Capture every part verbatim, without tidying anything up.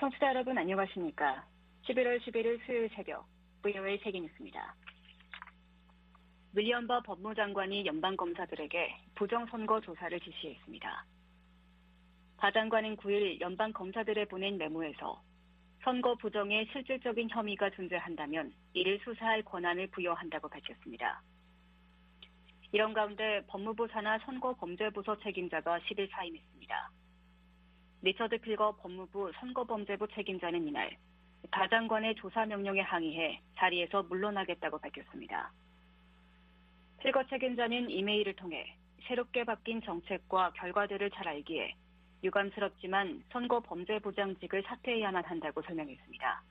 청취자 여러분 안녕하십니까? 십일월 십일일 수요일 새벽 브이오에이 세계뉴스입니다. 윌리엄 버 법무장관이 연방검사들에게 부정선거 조사를 지시했습니다. 바 장관은 구일 연방검사들에 보낸 메모에서 선거 부정에 실질적인 혐의가 존재한다면 이를 수사할 권한을 부여한다고 밝혔습니다. 이런 가운데 법무부 산하 선거범죄부서 책임자가 십일 사임했습니다. 리처드 필거 법무부 선거범죄부 책임자는 이날 바 장관의 조사 명령에 항의해 자리에서 물러나겠다고 밝혔습니다. 필거 책임자는 이메일을 통해 새롭게 바뀐 정책과 결과들을 잘 알기에 유감스럽지만 선거범죄부장직을 사퇴해야만 한다고 설명했습니다.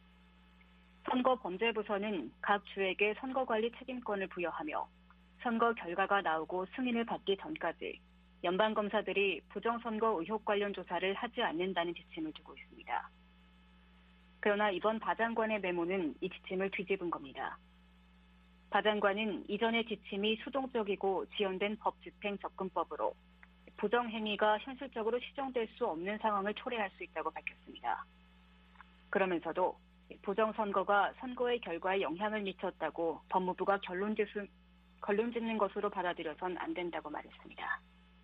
선거범죄부서는 각 주에게 선거관리 책임권을 부여하며 선거 결과가 나오고 승인을 받기 전까지 연방검사들이 부정선거 의혹 관련 조사를 하지 않는다는 지침을 두고 있습니다. 그러나 이번 바 장관의 메모는 이 지침을 뒤집은 겁니다. 바 장관은 이전의 지침이 수동적이고 지연된 법 집행 접근법으로 부정행위가 현실적으로 시정될 수 없는 상황을 초래할 수 있다고 밝혔습니다. 그러면서도 부정선거가 선거의 결과에 영향을 미쳤다고 법무부가 결론 짓는, 결론 짓는 것으로 받아들여선 안 된다고 말했습니다.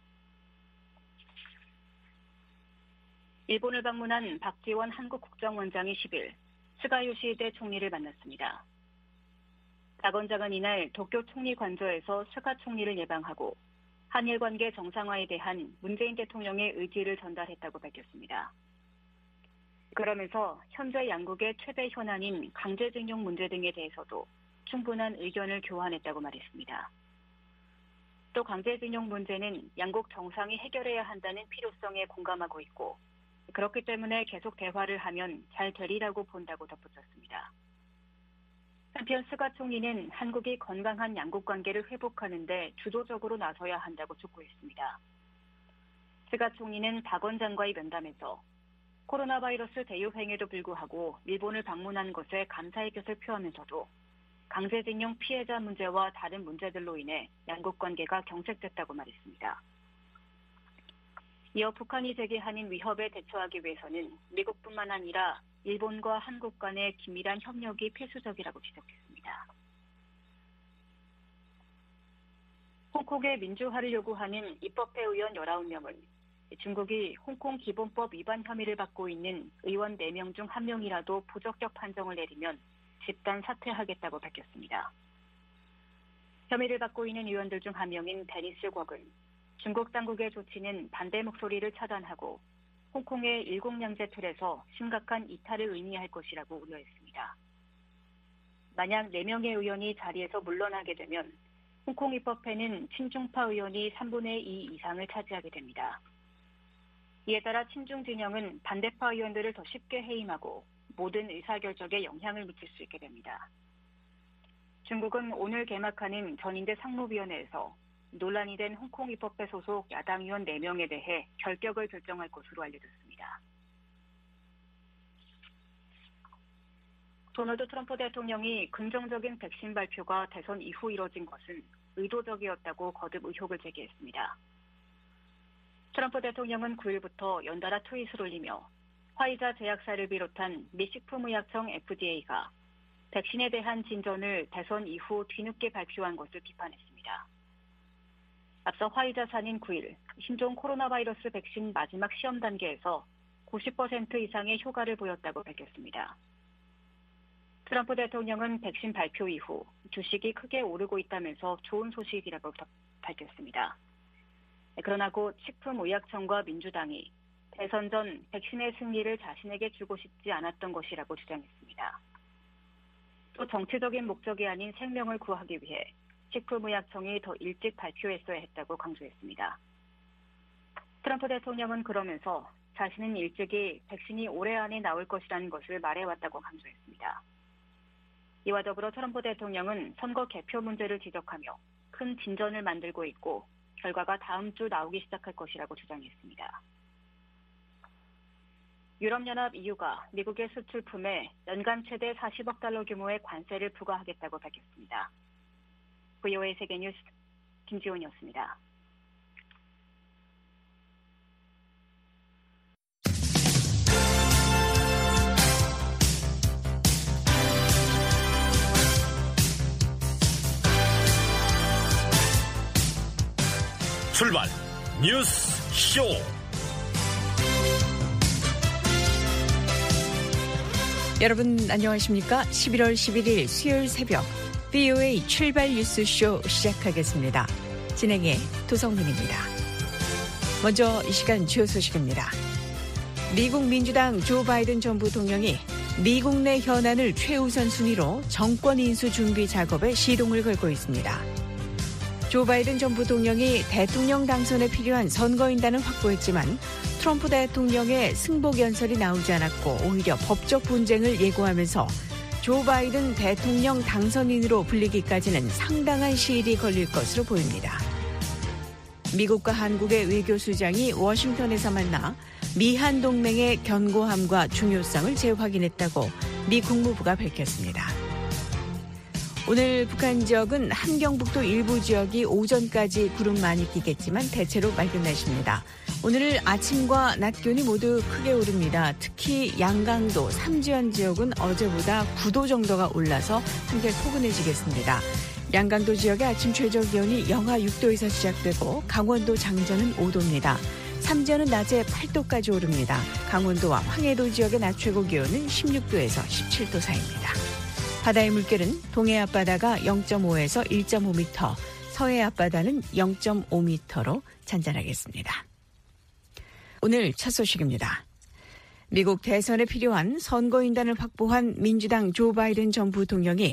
일본을 방문한 박지원 한국국정원장이 십일 스가 요시히데 총리를 만났습니다. 박 원장은 이날 도쿄 총리 관저에서 스가 총리를 예방하고 한일 관계 정상화에 대한 문재인 대통령의 의지를 전달했다고 밝혔습니다. 그러면서 현재 양국의 최대 현안인 강제징용 문제 등에 대해서도 충분한 의견을 교환했다고 말했습니다. 또 강제징용 문제는 양국 정상이 해결해야 한다는 필요성에 공감하고 있고 그렇기 때문에 계속 대화를 하면 잘 되리라고 본다고 덧붙였습니다. 한편 스가 총리는 한국이 건강한 양국 관계를 회복하는 데 주도적으로 나서야 한다고 촉구했습니다. 스가 총리는 박 원장과의 면담에서 코로나 바이러스 대유행에도 불구하고 일본을 방문한 것에 감사의 뜻을 표하면서도 강제징용 피해자 문제와 다른 문제들로 인해 양국 관계가 경색됐다고 말했습니다. 이어 북한이 제기하는 위협에 대처하기 위해서는 미국뿐만 아니라 일본과 한국 간의 긴밀한 협력이 필수적이라고 지적했습니다. 홍콩의 민주화를 요구하는 입법회 의원 열아홉 명은 중국이 홍콩 기본법 위반 혐의를 받고 있는 의원 네 명 중 한 명이라도 부적격 판정을 내리면 집단 사퇴하겠다고 밝혔습니다. 혐의를 받고 있는 의원들 중 한 명인 데니스 곽은 중국 당국의 조치는 반대 목소리를 차단하고 홍콩의 일국양제 틀에서 심각한 이탈을 의미할 것이라고 우려했습니다. 만약 네 명의 의원이 자리에서 물러나게 되면 홍콩 입법회는 친중파 의원이 삼분의 이 이상을 차지하게 됩니다. 이에 따라 친중 진영은 반대파 의원들을 더 쉽게 해임하고 모든 의사결정에 영향을 미칠 수 있게 됩니다. 중국은 오늘 개막하는 전인대 상무위원회에서 논란이 된 홍콩 입법회 소속 야당 의원 네 명에 대해 결격을 결정할 것으로 알려졌습니다. 도널드 트럼프 대통령이 긍정적인 백신 발표가 대선 이후 이뤄진 것은 의도적이었다고 거듭 의혹을 제기했습니다. 트럼프 대통령은 구일부터 연달아 트윗을 올리며 화이자 제약사를 비롯한 미 식품의약청 에프디에이가 백신에 대한 진전을 대선 이후 뒤늦게 발표한 것을 비판했습니다. 앞서 화이자사는 구일 신종 코로나 바이러스 백신 마지막 시험 단계에서 구십 퍼센트 이상의 효과를 보였다고 밝혔습니다. 트럼프 대통령은 백신 발표 이후 주식이 크게 오르고 있다면서 좋은 소식이라고 밝혔습니다. 그러나 곧 식품의약청과 민주당이 대선 전 백신의 승리를 자신에게 주고 싶지 않았던 것이라고 주장했습니다. 또 정치적인 목적이 아닌 생명을 구하기 위해 식품의약청이 더 일찍 발표했어야 했다고 강조했습니다. 트럼프 대통령은 그러면서 자신은 일찍이 백신이 올해 안에 나올 것이라는 것을 말해왔다고 강조했습니다. 이와 더불어 트럼프 대통령은 선거 개표 문제를 지적하며 큰 진전을 만들고 있고 결과가 다음 주 나오기 시작할 것이라고 주장했습니다. 유럽연합 이유가 미국의 수출품에 연간 최대 사십억 달러 규모의 관세를 부과하겠다고 밝혔습니다. 브이오에이 세계뉴스 김지훈이었습니다. 출발 뉴스 쇼. 여러분 안녕하십니까? 십일월 십일일 수요일 새벽 브이오에이 출발 뉴스 쇼 시작하겠습니다. 진행의 도성민입니다. 먼저 이 시간 주요 소식입니다. 미국 민주당 조 바이든 전 부통령이 미국 내 현안을 최우선 순위로 정권 인수 준비 작업에 시동을 걸고 있습니다. 조 바이든 전 부통령이 대통령 당선에 필요한 선거인단을 확보했지만 트럼프 대통령의 승복 연설이 나오지 않았고 오히려 법적 분쟁을 예고하면서 조 바이든 대통령 당선인으로 불리기까지는 상당한 시일이 걸릴 것으로 보입니다. 미국과 한국의 외교수장이 워싱턴에서 만나 미한 동맹의 견고함과 중요성을 재확인했다고 미 국무부가 밝혔습니다. 오늘 북한 지역은 함경북도 일부 지역이 오전까지 구름 많이 끼겠지만 대체로 맑은 날씨입니다. 오늘 아침과 낮 기온이 모두 크게 오릅니다. 특히 양강도, 삼지연 지역은 어제보다 구 도 정도가 올라서 한결 포근해지겠습니다. 양강도 지역의 아침 최저 기온이 영하 육 도에서 시작되고 강원도 장전은 오 도입니다. 삼지연은 낮에 팔 도까지 오릅니다. 강원도와 황해도 지역의 낮 최고 기온은 십육 도에서 십칠 도 사이입니다. 바다의 물결은 동해 앞바다가 영 점 오에서 일 점 오 미터, 서해 앞바다는 영 점 오 미터로 잔잔하겠습니다. 오늘 첫 소식입니다. 미국 대선에 필요한 선거인단을 확보한 민주당 조 바이든 전 부통령이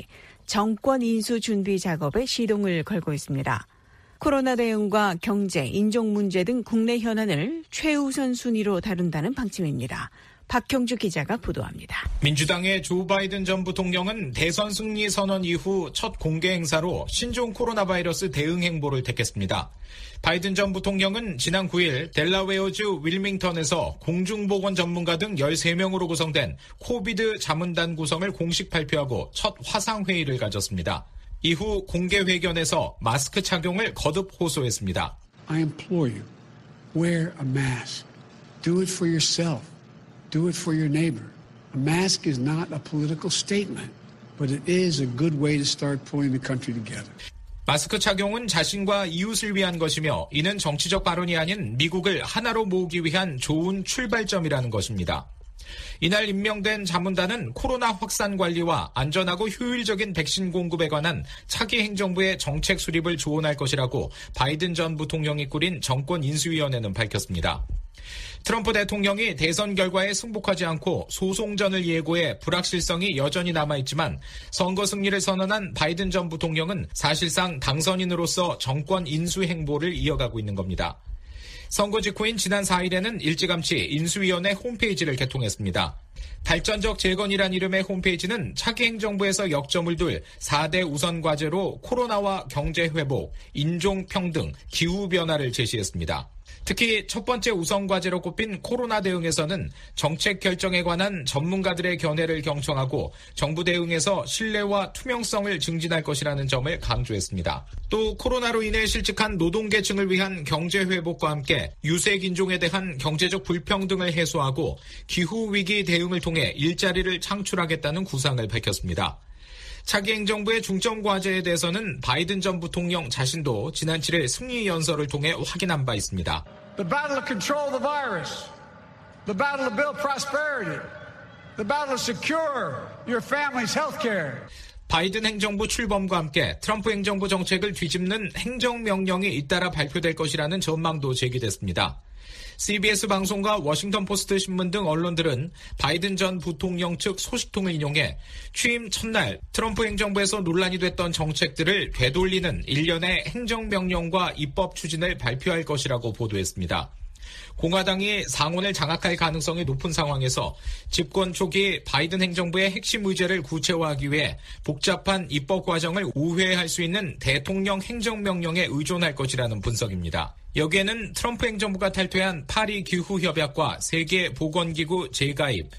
정권 인수 준비 작업에 시동을 걸고 있습니다. 코로나 대응과 경제, 인종 문제 등 국내 현안을 최우선 순위로 다룬다는 방침입니다. 박형주 기자가 보도합니다. 민주당의 조 바이든 전 부통령은 대선 승리 선언 이후 첫 공개 행사로 신종 코로나 바이러스 대응 행보를 택했습니다. 바이든 전 부통령은 지난 구일 델라웨어주 윌밍턴에서 공중보건 전문가 등 열세 명으로 구성된 코비드 자문단 구성을 공식 발표하고 첫 화상회의를 가졌습니다. 이후 공개 회견에서 마스크 착용을 거듭 호소했습니다. I implore you, wear a mask. Do it for yourself. Do it for your neighbor. A mask is not a political statement, but it is a good way to start pulling the country together. 마스크 착용은 자신과 이웃을 위한 것이며 이는 정치적 발언이 아닌 미국을 하나로 모으기 위한 좋은 출발점이라는 것입니다. 이날 임명된 자문단은 코로나 확산 관리와 안전하고 효율적인 백신 공급에 관한 차기 행정부의 정책 수립을 조언할 것이라고 바이든 전 부통령이 꾸린 정권 인수위원회는 밝혔습니다. 트럼프 대통령이 대선 결과에 승복하지 않고 소송전을 예고해 불확실성이 여전히 남아있지만 선거 승리를 선언한 바이든 전 부통령은 사실상 당선인으로서 정권 인수 행보를 이어가고 있는 겁니다. 선거 직후인 지난 사일에는 일찌감치 인수위원회 홈페이지를 개통했습니다. 발전적 재건이란 이름의 홈페이지는 차기 행정부에서 역점을 둘 사 대 우선 과제로 코로나와 경제 회복, 인종 평등, 기후 변화를 제시했습니다. 특히 첫 번째 우선 과제로 꼽힌 코로나 대응에서는 정책 결정에 관한 전문가들의 견해를 경청하고 정부 대응에서 신뢰와 투명성을 증진할 것이라는 점을 강조했습니다. 또 코로나로 인해 실직한 노동계층을 위한 경제 회복과 함께 유색 인종에 대한 경제적 불평등을 해소하고 기후위기 대응을 통해 일자리를 창출하겠다는 구상을 밝혔습니다. 차기 행정부의 중점 과제에 대해서는 바이든 전 부통령 자신도 지난 칠일 승리 연설을 통해 확인한 바 있습니다. The battle to control the virus, the battle to build prosperity, the battle to secure your family's health care. 바이든 행정부 출범과 함께 트럼프 행정부 정책을 뒤집는 행정명령이 잇따라 발표될 것이라는 전망도 제기됐습니다. 씨비에스 방송과 워싱턴 포스트 신문 등 언론들은 바이든 전 부통령 측 소식통을 인용해 취임 첫날 트럼프 행정부에서 논란이 됐던 정책들을 되돌리는 일련의 행정명령과 입법 추진을 발표할 것이라고 보도했습니다. 공화당이 상원을 장악할 가능성이 높은 상황에서 집권 초기 바이든 행정부의 핵심 의제를 구체화하기 위해 복잡한 입법 과정을 우회할 수 있는 대통령 행정명령에 의존할 것이라는 분석입니다. 여기에는 트럼프 행정부가 탈퇴한 파리 기후협약과 세계보건기구 재가입,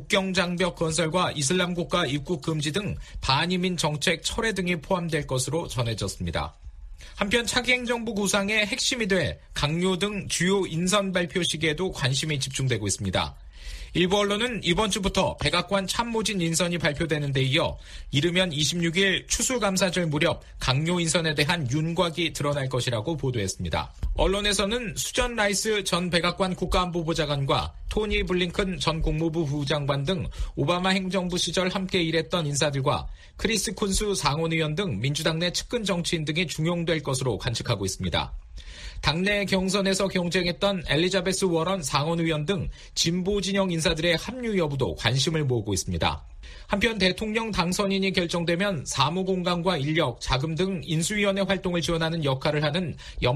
국경장벽 건설과 이슬람 국가 입국 금지 등 반이민 정책 철회 등이 포함될 것으로 전해졌습니다. 한편 차기 행정부 구상의 핵심이 될 강요 등 주요 인선 발표 시기에도 관심이 집중되고 있습니다. 일부 언론은 이번 주부터 백악관 참모진 인선이 발표되는 데 이어 이르면 이십육 일 추수감사절 무렵 강요 인선에 대한 윤곽이 드러날 것이라고 보도했습니다. 언론에서는 수전 라이스 전 백악관 국가안보보좌관과 토니 블링컨 전 국무부 부장관 등 오바마 행정부 시절 함께 일했던 인사들과 크리스 쿤스 상원의원 등 민주당 내 측근 정치인 등이 중용될 것으로 관측하고 있습니다. 당내 경선에서 경쟁했던 엘리자베스 워런 상원의원 등 진보 진영 인사들의 합류 여부도 관심을 모으고 있습니다. 한편 대통령 당선인이 결정되면 사무공간과 인력, 자금 등 인수위원회 활동을 지원하는 역할을 하는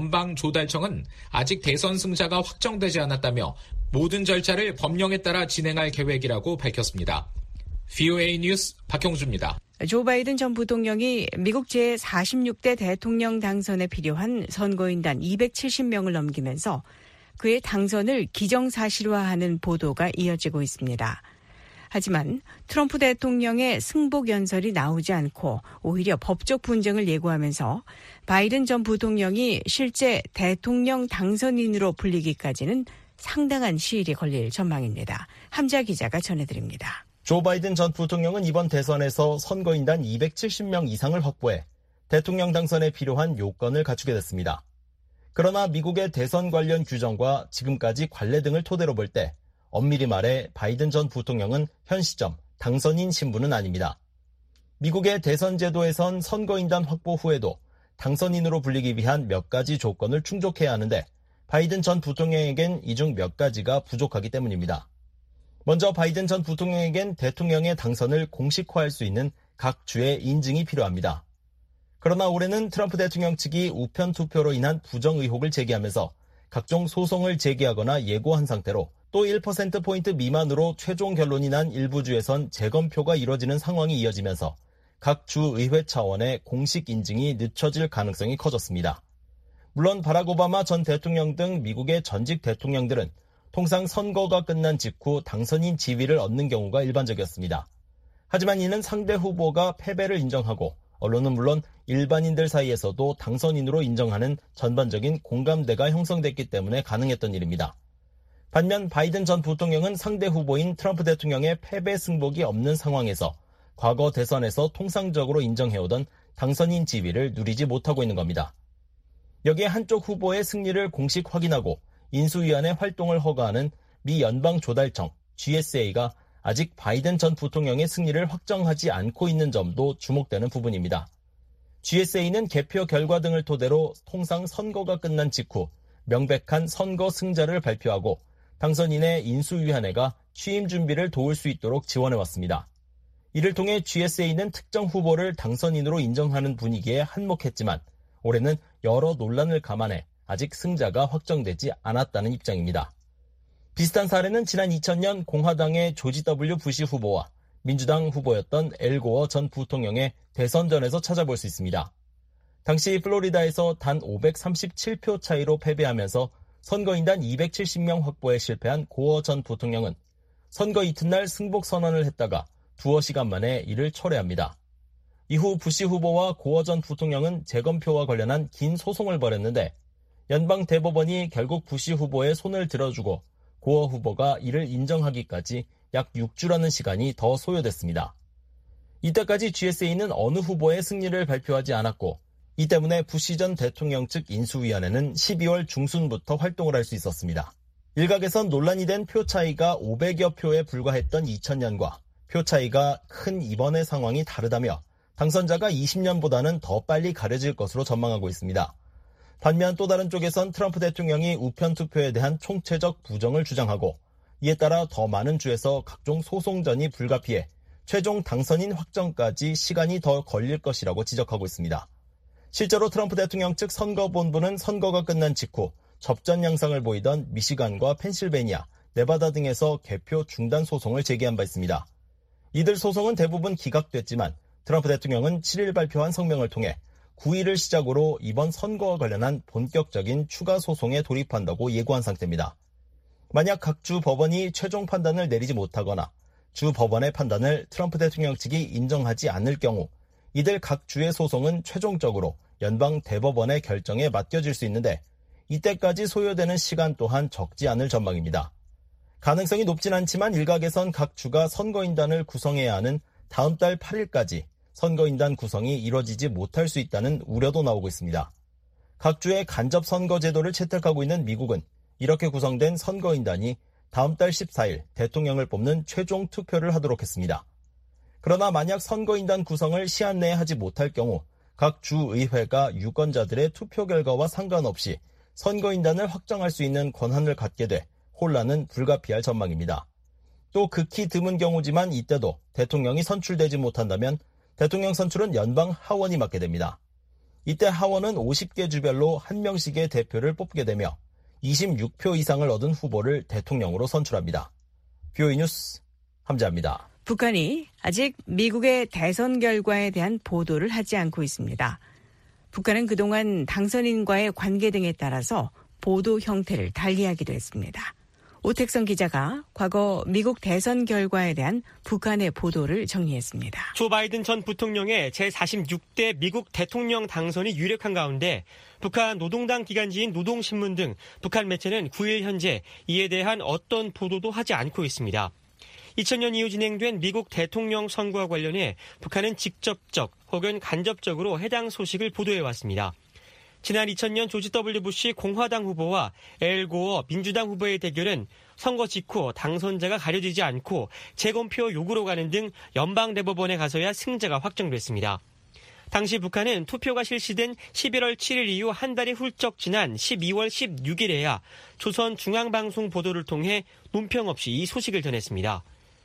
연방조달청은 아직 대선 승자가 확정되지 않았다며 모든 절차를 법령에 따라 진행할 계획이라고 밝혔습니다. 브이오에이 뉴스 박형주입니다. 조 바이든 전 부통령이 미국 제사십육 대 대통령 당선에 필요한 선거인단 이백칠십 명을 넘기면서 그의 당선을 기정사실화하는 보도가 이어지고 있습니다. 하지만 트럼프 대통령의 승복 연설이 나오지 않고 오히려 법적 분쟁을 예고하면서 바이든 전 부통령이 실제 대통령 당선인으로 불리기까지는 상당한 시일이 걸릴 전망입니다. 함자 기자가 전해드립니다. 조 바이든 전 부통령은 이번 대선에서 선거인단 이백칠십 명 이상을 확보해 대통령 당선에 필요한 요건을 갖추게 됐습니다. 그러나 미국의 대선 관련 규정과 지금까지 관례 등을 토대로 볼 때 엄밀히 말해 바이든 전 부통령은 현 시점 당선인 신분은 아닙니다. 미국의 대선 제도에선 선거인단 확보 후에도 당선인으로 불리기 위한 몇 가지 조건을 충족해야 하는데 바이든 전 부통령에겐 이 중 몇 가지가 부족하기 때문입니다. 먼저 바이든 전 부통령에겐 대통령의 당선을 공식화할 수 있는 각 주의 인증이 필요합니다. 그러나 올해는 트럼프 대통령 측이 우편 투표로 인한 부정 의혹을 제기하면서 각종 소송을 제기하거나 예고한 상태로 또 일 퍼센트포인트 미만으로 최종 결론이 난 일부 주에선 재검표가 이뤄지는 상황이 이어지면서 각 주 의회 차원의 공식 인증이 늦춰질 가능성이 커졌습니다. 물론 바락 오바마 전 대통령 등 미국의 전직 대통령들은 통상 선거가 끝난 직후 당선인 지위를 얻는 경우가 일반적이었습니다. 하지만 이는 상대 후보가 패배를 인정하고 언론은 물론 일반인들 사이에서도 당선인으로 인정하는 전반적인 공감대가 형성됐기 때문에 가능했던 일입니다. 반면 바이든 전 부통령은 상대 후보인 트럼프 대통령의 패배 승복이 없는 상황에서 과거 대선에서 통상적으로 인정해오던 당선인 지위를 누리지 못하고 있는 겁니다. 여기에 한쪽 후보의 승리를 공식 확인하고 인수위원회 활동을 허가하는 미 연방조달청 지에스에이가 아직 바이든 전 부통령의 승리를 확정하지 않고 있는 점도 주목되는 부분입니다. 지에스에이는 개표 결과 등을 토대로 통상 선거가 끝난 직후 명백한 선거 승자를 발표하고 당선인의 인수위원회가 취임 준비를 도울 수 있도록 지원해왔습니다. 이를 통해 지에스에이는 특정 후보를 당선인으로 인정하는 분위기에 한몫했지만 올해는 여러 논란을 감안해 아직 승자가 확정되지 않았다는 입장입니다. 비슷한 사례는 지난 이천 년 공화당의 조지 더블유 부시 후보와 민주당 후보였던 엘 고어 전 부통령의 대선전에서 찾아볼 수 있습니다. 당시 플로리다에서 단 오백삼십칠 표 차이로 패배하면서 선거인단 이백칠십 명 확보에 실패한 고어 전 부통령은 선거 이튿날 승복 선언을 했다가 두어 시간 만에 이를 철회합니다. 이후 부시 후보와 고어 전 부통령은 재검표와 관련한 긴 소송을 벌였는데 연방 대법원이 결국 부시 후보의 손을 들어주고 고어 후보가 이를 인정하기까지 약 육 주라는 시간이 더 소요됐습니다. 이때까지 지에스에이는 어느 후보의 승리를 발표하지 않았고 이 때문에 부시 전 대통령 측 인수위원회는 십이월 중순부터 활동을 할 수 있었습니다. 일각에선 논란이 된 표 차이가 오백여 표에 불과했던 이천 년과 표 차이가 큰 이번의 상황이 다르다며 당선자가 이십 년보다는 더 빨리 가려질 것으로 전망하고 있습니다. 반면 또 다른 쪽에선 트럼프 대통령이 우편 투표에 대한 총체적 부정을 주장하고 이에 따라 더 많은 주에서 각종 소송전이 불가피해 최종 당선인 확정까지 시간이 더 걸릴 것이라고 지적하고 있습니다. 실제로 트럼프 대통령 측 선거본부는 선거가 끝난 직후 접전 양상을 보이던 미시간과 펜실베니아, 네바다 등에서 개표 중단 소송을 제기한 바 있습니다. 이들 소송은 대부분 기각됐지만 트럼프 대통령은 칠 일 발표한 성명을 통해 구 일을 시작으로 이번 선거와 관련한 본격적인 추가 소송에 돌입한다고 예고한 상태입니다. 만약 각 주 법원이 최종 판단을 내리지 못하거나 주 법원의 판단을 트럼프 대통령 측이 인정하지 않을 경우 이들 각 주의 소송은 최종적으로 연방 대법원의 결정에 맡겨질 수 있는데 이때까지 소요되는 시간 또한 적지 않을 전망입니다. 가능성이 높진 않지만 일각에선 각 주가 선거인단을 구성해야 하는 다음 달 팔 일까지 선거인단 구성이 이뤄지지 못할 수 있다는 우려도 나오고 있습니다. 각 주의 간접 선거 제도를 채택하고 있는 미국은 이렇게 구성된 선거인단이 다음 달 십사 일 대통령을 뽑는 최종 투표를 하도록 했습니다. 그러나 만약 선거인단 구성을 시한 내에 하지 못할 경우 각 주의회가 유권자들의 투표 결과와 상관없이 선거인단을 확정할 수 있는 권한을 갖게 돼 혼란은 불가피할 전망입니다. 또 극히 드문 경우지만 이때도 대통령이 선출되지 못한다면 대통령 선출은 연방 하원이 맡게 됩니다. 이때 하원은 오십 개 주별로 한 명씩의 대표를 뽑게 되며 이십육 표 이상을 얻은 후보를 대통령으로 선출합니다. 비오이 뉴스 함재합니다. 북한이 아직 미국의 대선 결과에 대한 보도를 하지 않고 있습니다. 북한은 그동안 당선인과의 관계 등에 따라서 보도 형태를 달리하기도 했습니다. 오택성 기자가 과거 미국 대선 결과에 대한 북한의 보도를 정리했습니다. 조 바이든 전 부통령의 제사십육 대 미국 대통령 당선이 유력한 가운데 북한 노동당 기관지인 노동신문 등 북한 매체는 구 일 현재 이에 대한 어떤 보도도 하지 않고 있습니다. 이천 년 이후 진행된 미국 대통령 선거와 관련해 북한은 직접적 혹은 간접적으로 해당 소식을 보도해왔습니다. 지난 이천 년 조지 더블유 부시 공화당 후보와 엘 고어 민주당 후보의 대결은 선거 직후 당선자가 가려지지 않고 재검표 요구로 가는 등 연방대법원에 가서야 승자가 확정됐습니다. 당시 북한은 투표가 실시된 십일월 칠일 이후 한 달이 훌쩍 지난 십이월 십육일에야 조선중앙방송 보도를 통해 논평 없이 이 소식을 전했습니다.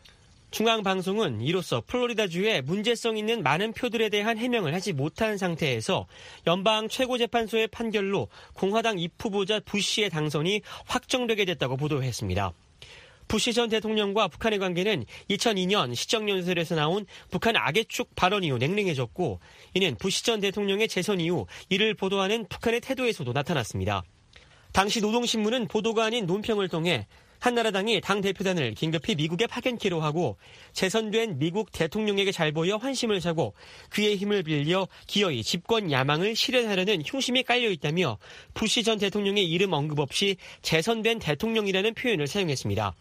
중앙방송은 이로써 플로리다주에 문제성 있는 많은 표들에 대한 해명을 하지 못한 상태에서 연방 최고재판소의 판결로 공화당 입후보자 부시의 당선이 확정되게 됐다고 보도했습니다. 부시 전 대통령과 북한의 관계는 이천이 년 시정연설에서 나온 북한 악의 축 발언 이후 냉랭해졌고 이는 부시 전 대통령의 재선 이후 이를 보도하는 북한의 태도에서도 나타났습니다. 당시 노동신문은 보도가 아닌 논평을 통해 한나라당이 당 대표단을 긴급히 미국에 파견키로 하고 재선된 미국 대통령에게 잘 보여 환심을 사고 그의 힘을 빌려 기어이 집권 야망을 실현하려는 흉심이 깔려있다며 부시 전 대통령의 이름 언급 없이 재선된 대통령이라는 표현을 사용했습니다.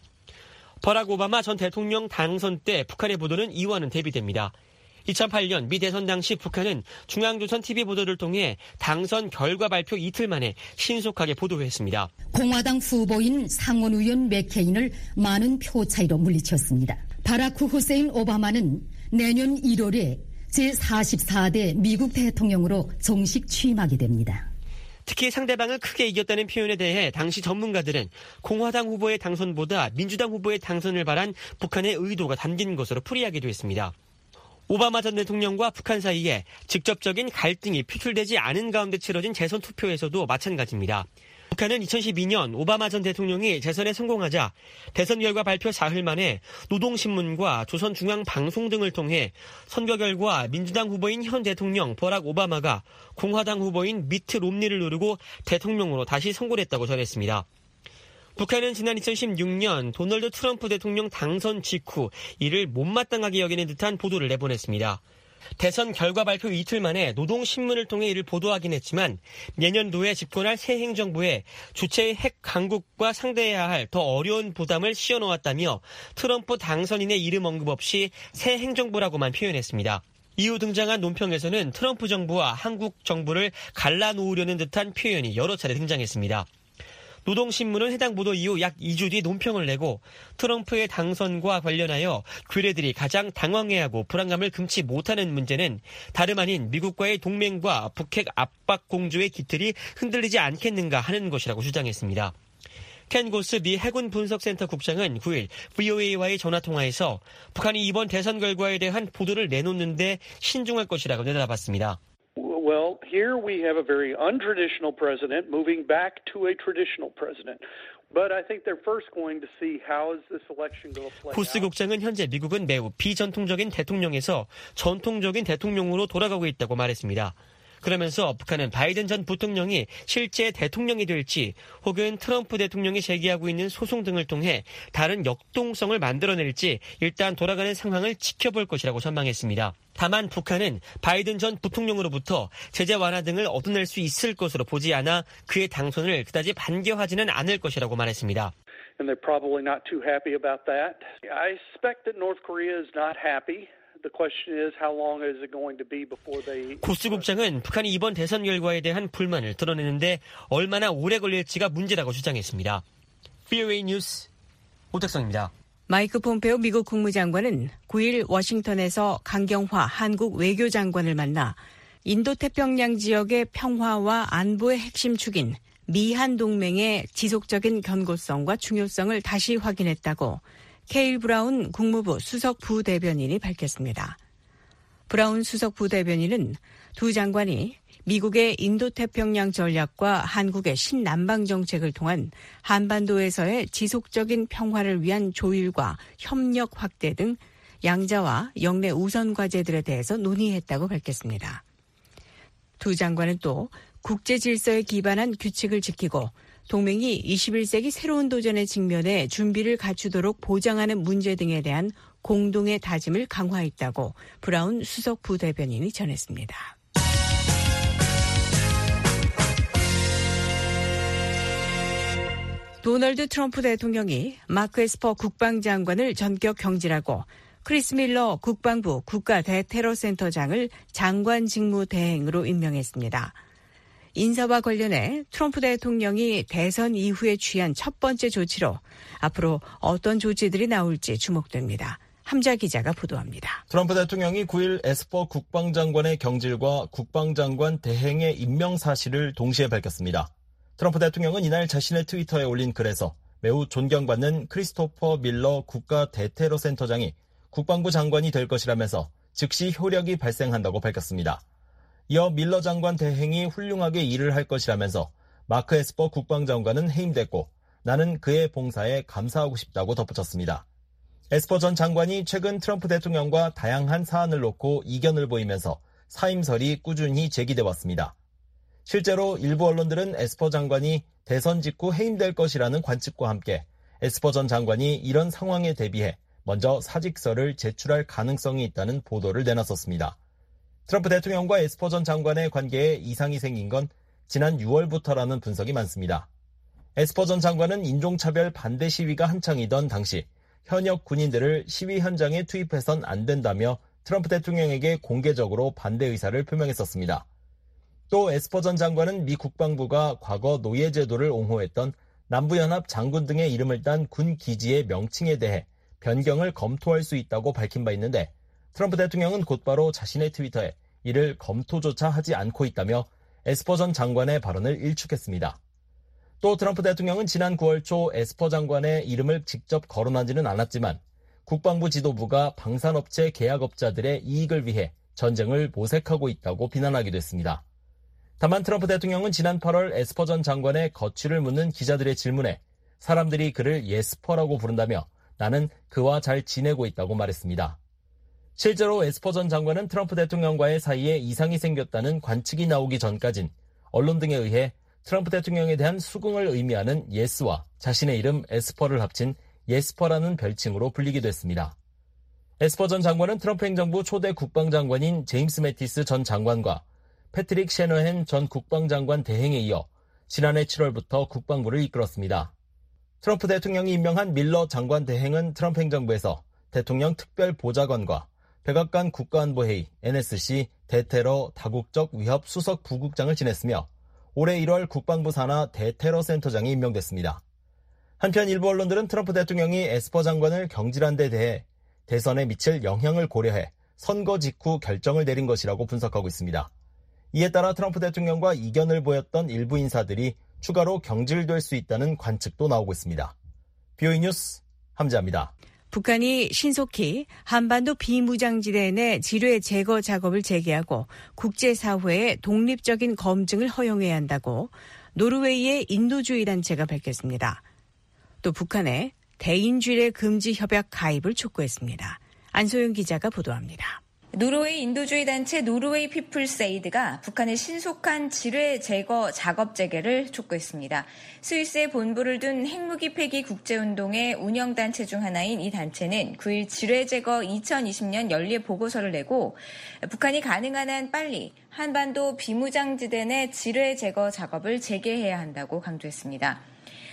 버락 오바마 전 대통령 당선 때 북한의 보도는 이와는 대비됩니다. 이천팔 년 미 대선 당시 북한은 중앙조선 티비 보도를 통해 당선 결과 발표 이틀 만에 신속하게 보도했습니다. 공화당 후보인 상원 의원 맥케인을 많은 표 차이로 물리쳤습니다. 바라크 후세인 오바마는 내년 일월에 제사십사 대 미국 대통령으로 정식 취임하게 됩니다. 특히 상대방을 크게 이겼다는 표현에 대해 당시 전문가들은 공화당 후보의 당선보다 민주당 후보의 당선을 바란 북한의 의도가 담긴 것으로 풀이하기도 했습니다. 오바마 전 대통령과 북한 사이에 직접적인 갈등이 표출되지 않은 가운데 치러진 재선 투표에서도 마찬가지입니다. 북한은 이천십이 년 오바마 전 대통령이 재선에 성공하자 대선 결과 발표 사흘 만에 노동신문과 조선중앙방송 등을 통해 선거 결과 민주당 후보인 현 대통령 버락 오바마가 공화당 후보인 미트 롬니를 누르고 대통령으로 다시 선고했다고 전했습니다. 북한은 지난 이천십육 년 도널드 트럼프 대통령 당선 직후 이를 못마땅하게 여기는 듯한 보도를 내보냈습니다. 대선 결과 발표 이틀 만에 노동신문을 통해 이를 보도하긴 했지만 내년도에 집권할 새 행정부에 주체의 핵 강국과 상대해야 할 더 어려운 부담을 씌워놓았다며 트럼프 당선인의 이름 언급 없이 새 행정부라고만 표현했습니다. 이후 등장한 논평에서는 트럼프 정부와 한국 정부를 갈라놓으려는 듯한 표현이 여러 차례 등장했습니다. 노동신문은 해당 보도 이후 약 이 주 뒤 논평을 내고 트럼프의 당선과 관련하여 괴뢰들이 가장 당황해하고 불안감을 금치 못하는 문제는 다름 아닌 미국과의 동맹과 북핵 압박 공조의 기틀이 흔들리지 않겠는가 하는 것이라고 주장했습니다. 켄 고스 미 해군 분석센터 국장은 구 일 브이오에이와의 전화통화에서 북한이 이번 대선 결과에 대한 보도를 내놓는데 신중할 것이라고 내다봤습니다. Well, here we have a very untraditional president moving back to a traditional president. But I think they're first going to see how is this election going to play out. 고스 국장은 현재 미국은 매우 비전통적인 대통령에서 전통적인 대통령으로 돌아가고 있다고 말했습니다. 그러면서 북한은 바이든 전 부통령이 실제 대통령이 될지 혹은 트럼프 대통령이 제기하고 있는 소송 등을 통해 다른 역동성을 만들어낼지 일단 돌아가는 상황을 지켜볼 것이라고 전망했습니다. 다만 북한은 바이든 전 부통령으로부터 제재 완화 등을 얻어낼 수 있을 것으로 보지 않아 그의 당선을 그다지 반겨하지는 않을 것이라고 말했습니다. and they're probably not too happy about that. I suspect that North Korea is not happy. The question is how long is it going to be before they... 고스 국장은 북한이 이번 대선 결과에 대한 불만을 드러내는데 얼마나 오래 걸릴지가 문제라고 주장했습니다. 비오에이 뉴스 오택성입니다. 마이크 폼페오 미국 국무장관은 구일 워싱턴에서 강경화 한국 외교장관을 만나 인도태평양 지역의 평화와 안보의 핵심 축인 미한 동맹의 지속적인 견고성과 중요성을 다시 확인했다고 케일 브라운 국무부 수석 부대변인이 밝혔습니다. 브라운 수석 부대변인은 두 장관이 미국의 인도태평양 전략과 한국의 신남방 정책을 통한 한반도에서의 지속적인 평화를 위한 조율과 협력 확대 등 양자와 영내 우선 과제들에 대해서 논의했다고 밝혔습니다. 두 장관은 또 국제 질서에 기반한 규칙을 지키고 동맹이 이십일 세기 새로운 도전에 직면해 준비를 갖추도록 보장하는 문제 등에 대한 공동의 다짐을 강화했다고 브라운 수석 부대변인이 전했습니다. 도널드 트럼프 대통령이 마크 에스퍼 국방장관을 전격 경질하고 크리스 밀러 국방부 국가대테러센터장을 장관 직무 대행으로 임명했습니다. 인사와 관련해 트럼프 대통령이 대선 이후에 취한 첫 번째 조치로 앞으로 어떤 조치들이 나올지 주목됩니다. 함자 기자가 보도합니다. 트럼프 대통령이 구일 에스퍼 국방장관의 경질과 국방장관 대행의 임명 사실을 동시에 밝혔습니다. 트럼프 대통령은 이날 자신의 트위터에 올린 글에서 매우 존경받는 크리스토퍼 밀러 국가대테러센터장이 국방부 장관이 될 것이라면서 즉시 효력이 발생한다고 밝혔습니다. 이어 밀러 장관 대행이 훌륭하게 일을 할 것이라면서 마크 에스퍼 국방장관은 해임됐고 나는 그의 봉사에 감사하고 싶다고 덧붙였습니다. 에스퍼 전 장관이 최근 트럼프 대통령과 다양한 사안을 놓고 이견을 보이면서 사임설이 꾸준히 제기돼 왔습니다. 실제로 일부 언론들은 에스퍼 장관이 대선 직후 해임될 것이라는 관측과 함께 에스퍼 전 장관이 이런 상황에 대비해 먼저 사직서를 제출할 가능성이 있다는 보도를 내놨었습니다. 트럼프 대통령과 에스퍼 전 장관의 관계에 이상이 생긴 건 지난 유월부터라는 분석이 많습니다. 에스퍼 전 장관은 인종차별 반대 시위가 한창이던 당시 현역 군인들을 시위 현장에 투입해선 안 된다며 트럼프 대통령에게 공개적으로 반대 의사를 표명했었습니다. 또 에스퍼 전 장관은 미 국방부가 과거 노예제도를 옹호했던 남부연합 장군 등의 이름을 딴 군 기지의 명칭에 대해 변경을 검토할 수 있다고 밝힌 바 있는데 트럼프 대통령은 곧바로 자신의 트위터에 이를 검토조차 하지 않고 있다며 에스퍼 전 장관의 발언을 일축했습니다. 또 트럼프 대통령은 지난 구월 초 에스퍼 장관의 이름을 직접 거론하지는 않았지만 국방부 지도부가 방산업체 계약업자들의 이익을 위해 전쟁을 모색하고 있다고 비난하기도 했습니다. 다만 트럼프 대통령은 지난 팔월 에스퍼 전 장관의 거취를 묻는 기자들의 질문에 사람들이 그를 예스퍼라고 부른다며 나는 그와 잘 지내고 있다고 말했습니다. 실제로 에스퍼 전 장관은 트럼프 대통령과의 사이에 이상이 생겼다는 관측이 나오기 전까진 언론 등에 의해 트럼프 대통령에 대한 수긍을 의미하는 예스와 자신의 이름 에스퍼를 합친 예스퍼라는 별칭으로 불리기도 했습니다. 에스퍼 전 장관은 트럼프 행정부 초대 국방장관인 제임스 매티스 전 장관과 패트릭 셰너헨 전 국방장관 대행에 이어 지난해 칠월부터 국방부를 이끌었습니다. 트럼프 대통령이 임명한 밀러 장관 대행은 트럼프 행정부에서 대통령 특별보좌관과 백악관 국가안보회의 엔에스씨 대테러 다국적 위협 수석 부국장을 지냈으며 올해 일월 국방부 산하 대테러센터장이 임명됐습니다. 한편 일부 언론들은 트럼프 대통령이 에스퍼 장관을 경질한 데 대해 대선에 미칠 영향을 고려해 선거 직후 결정을 내린 것이라고 분석하고 있습니다. 이에 따라 트럼프 대통령과 이견을 보였던 일부 인사들이 추가로 경질될 수 있다는 관측도 나오고 있습니다. 비오이 뉴스 함재합니다. 북한이 신속히 한반도 비무장지대 내 지뢰 제거 작업을 재개하고 국제사회의 독립적인 검증을 허용해야 한다고 노르웨이의 인도주의 단체가 밝혔습니다. 또 북한의 대인지뢰 금지 협약 가입을 촉구했습니다. 안소영 기자가 보도합니다. 노르웨이 인도주의 단체 노르웨이 피플세이드가 북한의 신속한 지뢰 제거 작업 재개를 촉구했습니다. 스위스에 본부를 둔 핵무기 폐기 국제운동의 운영단체 중 하나인 이 단체는 구일 지뢰 제거 이천이십 년 연례 보고서를 내고 북한이 가능한 한 빨리 한반도 비무장지대 내 지뢰 제거 작업을 재개해야 한다고 강조했습니다.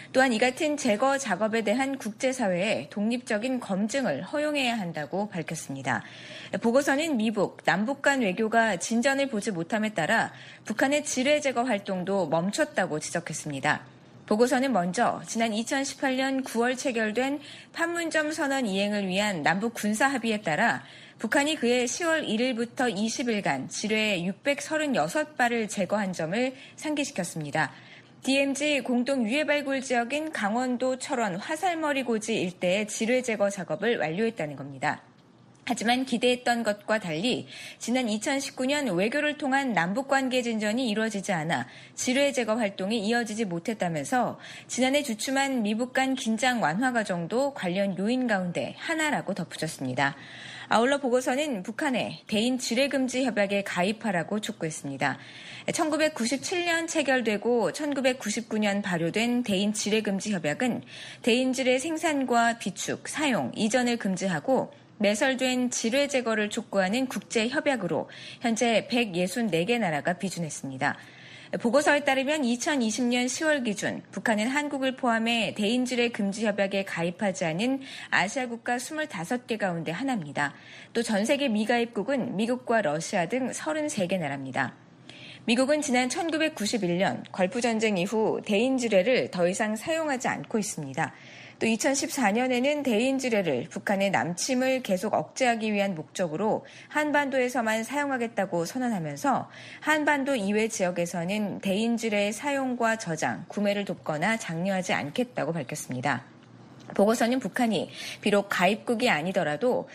또한 이 같은 제거 작업에 대한 국제사회의 독립적인 검증을 허용해야 한다고 밝혔습니다. 보고서는 미북, 남북 간 외교가 진전을 보지 못함에 따라 북한의 지뢰 제거 활동도 멈췄다고 지적했습니다. 보고서는 먼저 지난 이천십팔 년 구월 체결된 판문점 선언 이행을 위한 남북 군사 합의에 따라 북한이 그해 시월 일일부터 이십 일간 지뢰 육백삼십육 발을 제거한 점을 상기시켰습니다. 디엠지 공동 유해 발굴 지역인 강원도 철원 화살머리 고지 일대의 지뢰 제거 작업을 완료했다는 겁니다. 하지만 기대했던 것과 달리 지난 이천십구 년 외교를 통한 남북관계 진전이 이루어지지 않아 지뢰 제거 활동이 이어지지 못했다면서 지난해 주춤한 미북 간 긴장 완화 과정도 관련 요인 가운데 하나라고 덧붙였습니다. 아울러 보고서는 북한에 대인 지뢰 금지 협약에 가입하라고 촉구했습니다. 천구백구십칠 년 체결되고 천구백구십구 년 발효된 대인 지뢰 금지 협약은 대인 지뢰 생산과 비축, 사용, 이전을 금지하고 매설된 지뢰 제거를 촉구하는 국제협약으로 현재 백육십사 개 나라가 비준했습니다. 보고서에 따르면 이천이십 년 시월 기준 북한은 한국을 포함해 대인 지뢰 금지 협약에 가입하지 않은 아시아 국가 이십오 개 가운데 하나입니다. 또 전 세계 미가입국은 미국과 러시아 등 삼십삼 개 나라입니다. 미국은 지난 천구백구십일 년 걸프전쟁 이후 대인 지뢰를 더 이상 사용하지 않고 있습니다. 또 이천십사 년에는 대인 지뢰를 북한의 남침을 계속 억제하기 위한 목적으로 한반도에서만 사용하겠다고 선언하면서 한반도 이외 지역에서는 대인 지뢰의 사용과 저장, 구매를 돕거나 장려하지 않겠다고 밝혔습니다. 보고서는 북한이 비록 가입국이 아니더라도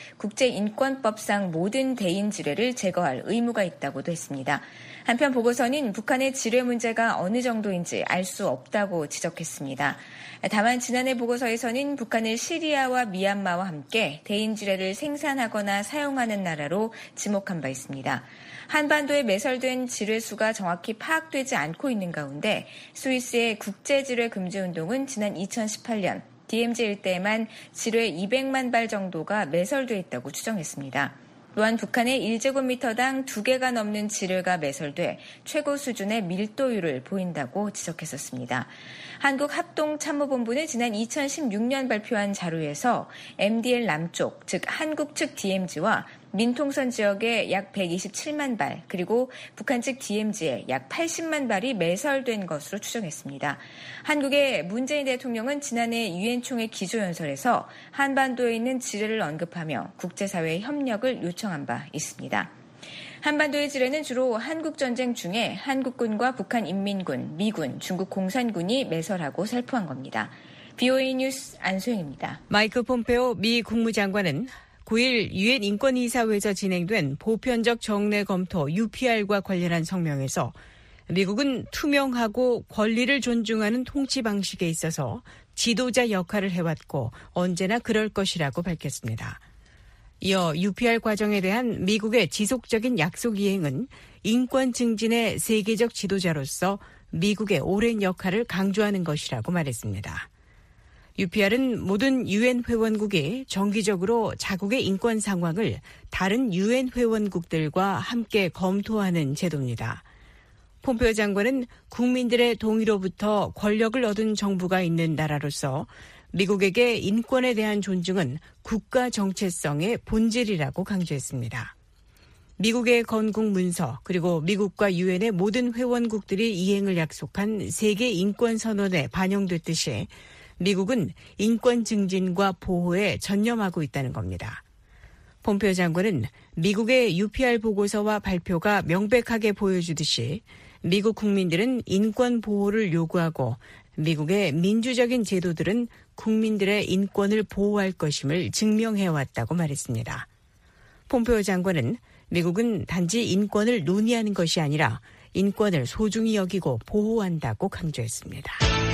국제인권법상 모든 대인 지뢰를 제거할 의무가 있다고도 했습니다. 한편 보고서는 북한의 지뢰 문제가 어느 정도인지 알 수 없다고 지적했습니다. 다만 지난해 보고서에서는 북한을 시리아와 미얀마와 함께 대인 지뢰를 생산하거나 사용하는 나라로 지목한 바 있습니다. 한반도에 매설된 지뢰 수가 정확히 파악되지 않고 있는 가운데 스위스의 국제지뢰 금지 운동은 지난 이천십팔 년 디엠지 일대에만 지뢰 이백만 발 정도가 매설돼 있다고 추정했습니다. 또한 북한의 일 제곱미터당 두 개가 넘는 지뢰가 매설돼 최고 수준의 밀도율을 보인다고 지적했었습니다. 한국합동참모본부는 지난 이천십육 년 발표한 자료에서 엠디엘 남쪽, 즉 한국 측 디엠지와 민통선 지역에 약 백이십칠만 발, 그리고 북한 측 디엠지에 약 팔십만 발이 매설된 것으로 추정했습니다. 한국의 문재인 대통령은 지난해 유엔 총회 기조연설에서 한반도에 있는 지뢰를 언급하며 국제사회의 협력을 요청한 바 있습니다. 한반도의 지뢰는 주로 한국전쟁 중에 한국군과 북한인민군, 미군, 중국 공산군이 매설하고 살포한 겁니다. 비오에이 뉴스 안소영입니다. 마이크 폼페오 미 국무장관은 구일 유엔 인권이사회에서 진행된 보편적 정례 검토 유피알과 관련한 성명에서 미국은 투명하고 권리를 존중하는 통치 방식에 있어서 지도자 역할을 해왔고 언제나 그럴 것이라고 밝혔습니다. 이어 유피알 과정에 대한 미국의 지속적인 약속 이행은 인권 증진의 세계적 지도자로서 미국의 오랜 역할을 강조하는 것이라고 말했습니다. 유피알은 모든 유엔 회원국이 정기적으로 자국의 인권 상황을 다른 유엔 회원국들과 함께 검토하는 제도입니다. 폼페오 장관은 국민들의 동의로부터 권력을 얻은 정부가 있는 나라로서 미국에게 인권에 대한 존중은 국가 정체성의 본질이라고 강조했습니다. 미국의 건국 문서 그리고 미국과 유엔의 모든 회원국들이 이행을 약속한 세계 인권 선언에 반영됐듯이 미국은 인권 증진과 보호에 전념하고 있다는 겁니다. 폼페오 장관은 미국의 유피알 보고서와 발표가 명백하게 보여주듯이 미국 국민들은 인권 보호를 요구하고 미국의 민주적인 제도들은 국민들의 인권을 보호할 것임을 증명해왔다고 말했습니다. 폼페오 장관은 미국은 단지 인권을 논의하는 것이 아니라 인권을 소중히 여기고 보호한다고 강조했습니다.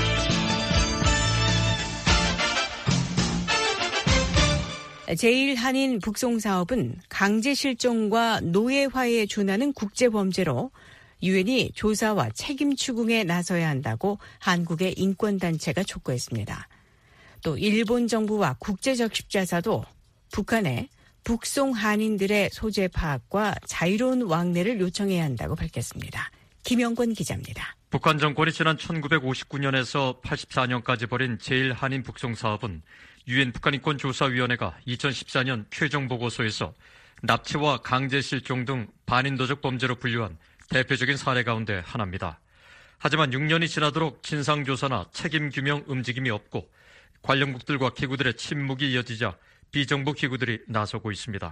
제일 한인 북송 사업은 강제 실종과 노예화에 준하는 국제범죄로 유엔이 조사와 책임 추궁에 나서야 한다고 한국의 인권단체가 촉구했습니다. 또 일본 정부와 국제적 십자사도 북한에 북송 한인들의 소재 파악과 자유로운 왕래를 요청해야 한다고 밝혔습니다. 김영권 기자입니다. 북한 정권이 지난 천구백오십구 년에서 팔십사 년까지 벌인 제일 한인 북송 사업은 유엔 북한인권조사위원회가 이천십사 년 최종 보고서에서 납치와 강제 실종 등 반인도적 범죄로 분류한 대표적인 사례 가운데 하나입니다. 하지만 육 년이 지나도록 진상조사나 책임규명 움직임이 없고 관련국들과 기구들의 침묵이 이어지자 비정부 기구들이 나서고 있습니다.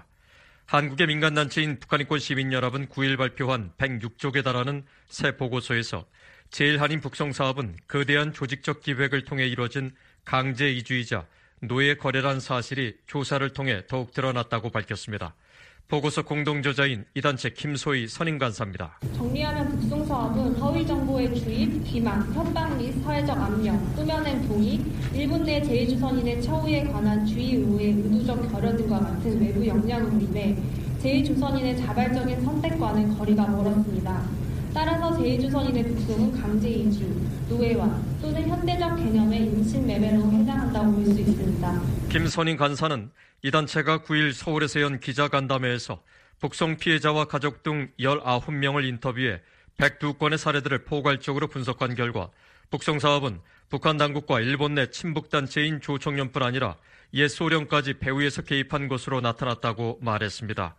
한국의 민간단체인 북한인권시민연합은 구 일 발표한 백육 쪽에 달하는 새 보고서에서 제일 한인 북송 사업은 거대한 조직적 기획을 통해 이루어진 강제 이주이자 노예 거래란 사실이 조사를 통해 더욱 드러났다고 밝혔습니다. 보고서 공동저자인 이 단체 김소희 선임간사입니다. 정리하면 북송 사업은 허위 정보의 주입, 기망, 협박 및 사회적 압력, 꾸며낸 동의, 일본 내 제일조선인의 처우에 관한 주의 의무의 의도적 결여 등과 같은 외부 영향으로 인해 제일조선인의 자발적인 선택과는 거리가 멀었습니다. 따라서 제일조선인의 북송은 강제 이주, 노예화 또는 현대적 개념의 인신매매로 해당한다고 볼 수 있습니다. 김선임 간사는 이 단체가 구 일 서울에서 연 기자간담회에서 북송 피해자와 가족 등 열아홉 명을 인터뷰해 백이 건의 사례들을 포괄적으로 분석한 결과 북송 사업은 북한 당국과 일본 내 친북단체인 조총련뿐 아니라 옛 소련까지 배후에서 개입한 것으로 나타났다고 말했습니다.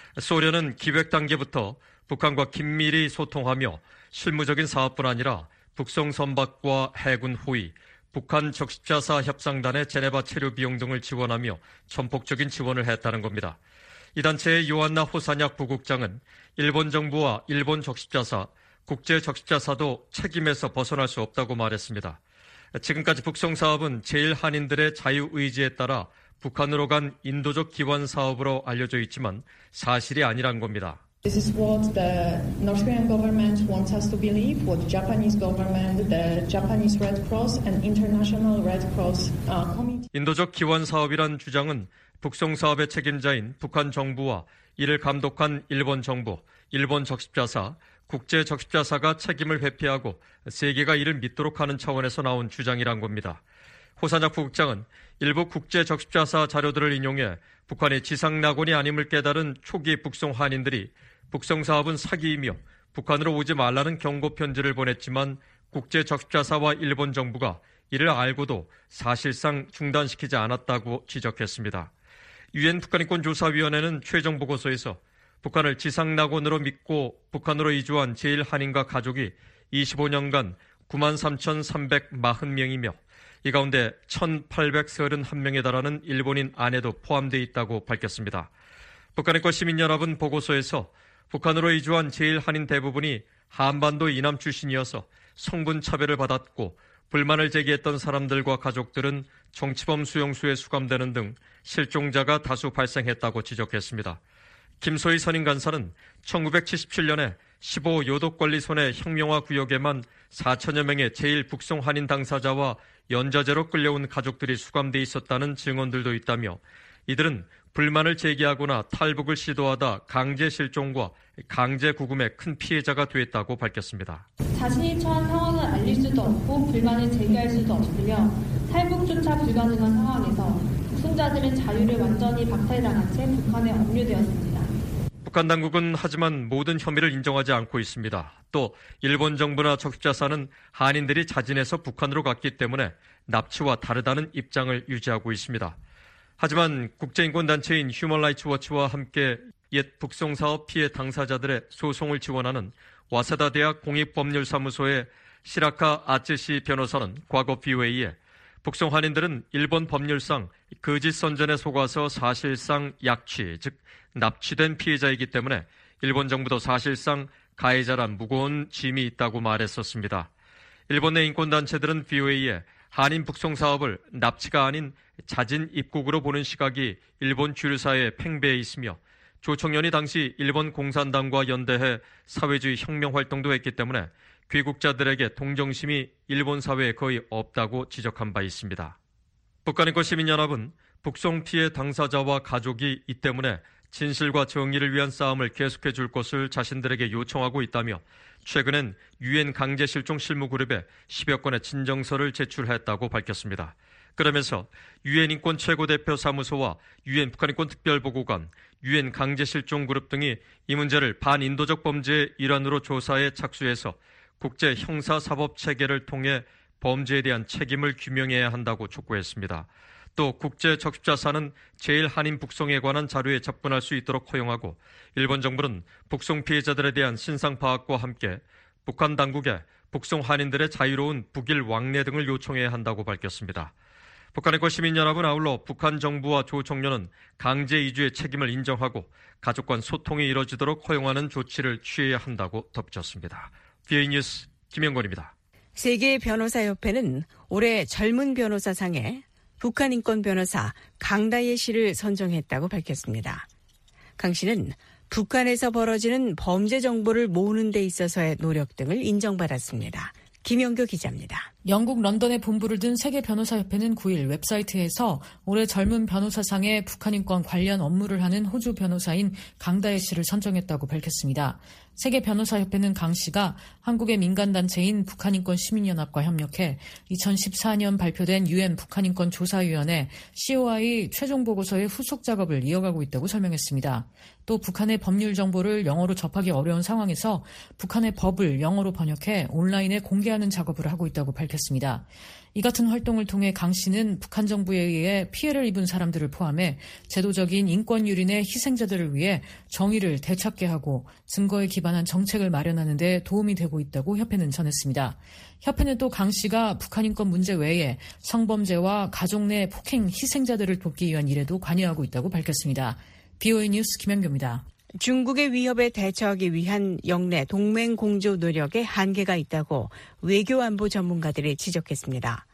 소련은 기획 단계부터 북한과 긴밀히 소통하며 실무적인 사업뿐 아니라 북송 선박과 해군 호위, 북한 적십자사 협상단의 제네바 체류 비용 등을 지원하며 전폭적인 지원을 했다는 겁니다. 이 단체의 요한나 호사냐 부국장은 일본 정부와 일본 적십자사, 국제 적십자사도 책임에서 벗어날 수 없다고 말했습니다. 지금까지 북송 사업은 제일 한인들의 자유의지에 따라 북한으로 간 인도적 기환 사업으로 알려져 있지만 사실이 아니란 겁니다. This is what the North Korean government wants us to believe, what the Japanese government, the Japanese Red Cross and International Red Cross uh, Committee. 인도적 기환 사업이란 주장은 북송 사업의 책임자인 북한 정부와 이를 감독한 일본 정부, 일본 적십자사, 국제 적십자사가 책임을 회피하고 세계가 이를 믿도록 하는 차원에서 나온 주장이란 겁니다. 호사냐 부국장은 일부 국제 적십자사 자료들을 인용해 북한의 지상낙원이 아님을 깨달은 초기 북송 한인들이 북송 사업은 사기이며 북한으로 오지 말라는 경고 편지를 보냈지만 국제 적십자사와 일본 정부가 이를 알고도 사실상 중단시키지 않았다고 지적했습니다. 유엔 북한인권조사위원회는 최종 보고서에서 북한을 지상낙원으로 믿고 북한으로 이주한 제일 한인과 가족이 이십오 년간 구만 삼천삼백사십 명이며 이 가운데 천팔백삼십일 명에 달하는 일본인 아내도 포함되어 있다고 밝혔습니다. 북한인권 시민연합은 보고서에서 북한으로 이주한 제일 한인 대부분이 한반도 이남 출신이어서 성분 차별을 받았고 불만을 제기했던 사람들과 가족들은 정치범 수용소에 수감되는 등 실종자가 다수 발생했다고 지적했습니다. 김소희 선임간사는 천구백칠십칠 년에 십오 요독권리손해 혁명화 구역에만 사천여 명의 제일 북송 한인 당사자와 연좌제로 끌려온 가족들이 수감돼 있었다는 증언들도 있다며 이들은 불만을 제기하거나 탈북을 시도하다 강제 실종과 강제 구금의 큰 피해자가 됐다고 밝혔습니다. 자신이 처한 상황을 알릴 수도 없고 불만을 제기할 수도 없으며 탈북조차 불가능한 상황에서 북송자들은 자유를 완전히 박탈당한 채 북한에 억류되었습니다. 북한 당국은 하지만 모든 혐의를 인정하지 않고 있습니다. 또 일본 정부나 적십자사는 한인들이 자진해서 북한으로 갔기 때문에 납치와 다르다는 입장을 유지하고 있습니다. 하지만 국제인권단체인 휴먼라이츠 워치와 함께 옛 북송사업 피해 당사자들의 소송을 지원하는 와세다 대학 공익법률사무소의 시라카 아츠시 변호사는 과거 비오에이에 북송 한인들은 일본 법률상 거짓 선전에 속아서 사실상 약취, 즉 납치된 피해자이기 때문에 일본 정부도 사실상 가해자란 무거운 짐이 있다고 말했었습니다. 일본 내 인권단체들은 비오에이에 한인 북송 사업을 납치가 아닌 자진 입국으로 보는 시각이 일본 주류사회에 팽배해 있으며 조총련이 당시 일본 공산당과 연대해 사회주의 혁명 활동도 했기 때문에 귀국자들에게 동정심이 일본 사회에 거의 없다고 지적한 바 있습니다. 북한인권 시민연합은 북송 피해 당사자와 가족이 이 때문에 진실과 정의를 위한 싸움을 계속해 줄 것을 자신들에게 요청하고 있다며 최근엔 유엔 강제실종 실무그룹에 십여 건의 진정서를 제출했다고 밝혔습니다. 그러면서 유엔 인권 최고대표 사무소와 유엔 북한인권 특별보고관, 유엔 강제실종그룹 등이 이 문제를 반인도적 범죄의 일환으로 조사에 착수해서 국제 형사사법체계를 통해 범죄에 대한 책임을 규명해야 한다고 촉구했습니다. 또 국제적십자사는 제일한인 북송에 관한 자료에 접근할 수 있도록 허용하고 일본 정부는 북송 피해자들에 대한 신상 파악과 함께 북한 당국에 북송 한인들의 자유로운 북일 왕래 등을 요청해야 한다고 밝혔습니다. 북한의 시민연합은 아울러 북한 정부와 조 총련은 강제 이주의 책임을 인정하고 가족 간 소통이 이뤄지도록 허용하는 조치를 취해야 한다고 덧붙였습니다. 비오이 뉴스 김영권입니다. 세계변호사협회는 올해 젊은 변호사상에 북한 인권 변호사 강다예 씨를 선정했다고 밝혔습니다. 강 씨는 북한에서 벌어지는 범죄 정보를 모으는 데 있어서의 노력 등을 인정받았습니다. 김영교 기자입니다. 영국 런던에 본부를 둔 세계변호사협회는 구 일 웹사이트에서 올해 젊은 변호사상에 북한 인권 관련 업무를 하는 호주 변호사인 강다예 씨를 선정했다고 밝혔습니다. 세계변호사협회는 강 씨가 한국의 민간단체인 북한인권시민연합과 협력해 이천십사 년 발표된 유엔 북한인권조사위원회 씨오아이 최종 보고서의 후속 작업을 이어가고 있다고 설명했습니다. 또 북한의 법률 정보를 영어로 접하기 어려운 상황에서 북한의 법을 영어로 번역해 온라인에 공개하는 작업을 하고 있다고 밝혔습니다. 이 같은 활동을 통해 강 씨는 북한 정부에 의해 피해를 입은 사람들을 포함해 제도적인 인권 유린의 희생자들을 위해 정의를 되찾게 하고 증거에 기반한 정책을 마련하는 데 도움이 되고 있다고 협회는 전했습니다. 협회는 또 강 씨가 북한 인권 문제 외에 성범죄와 가족 내 폭행 희생자들을 돕기 위한 일에도 관여하고 있다고 밝혔습니다. 비오이 뉴스 김현교입니다. 중국의 위협에 대처하기 위한 영내 동맹 공조 노력에 한계가 있다고 외교안보 전문가들이 지적했습니다.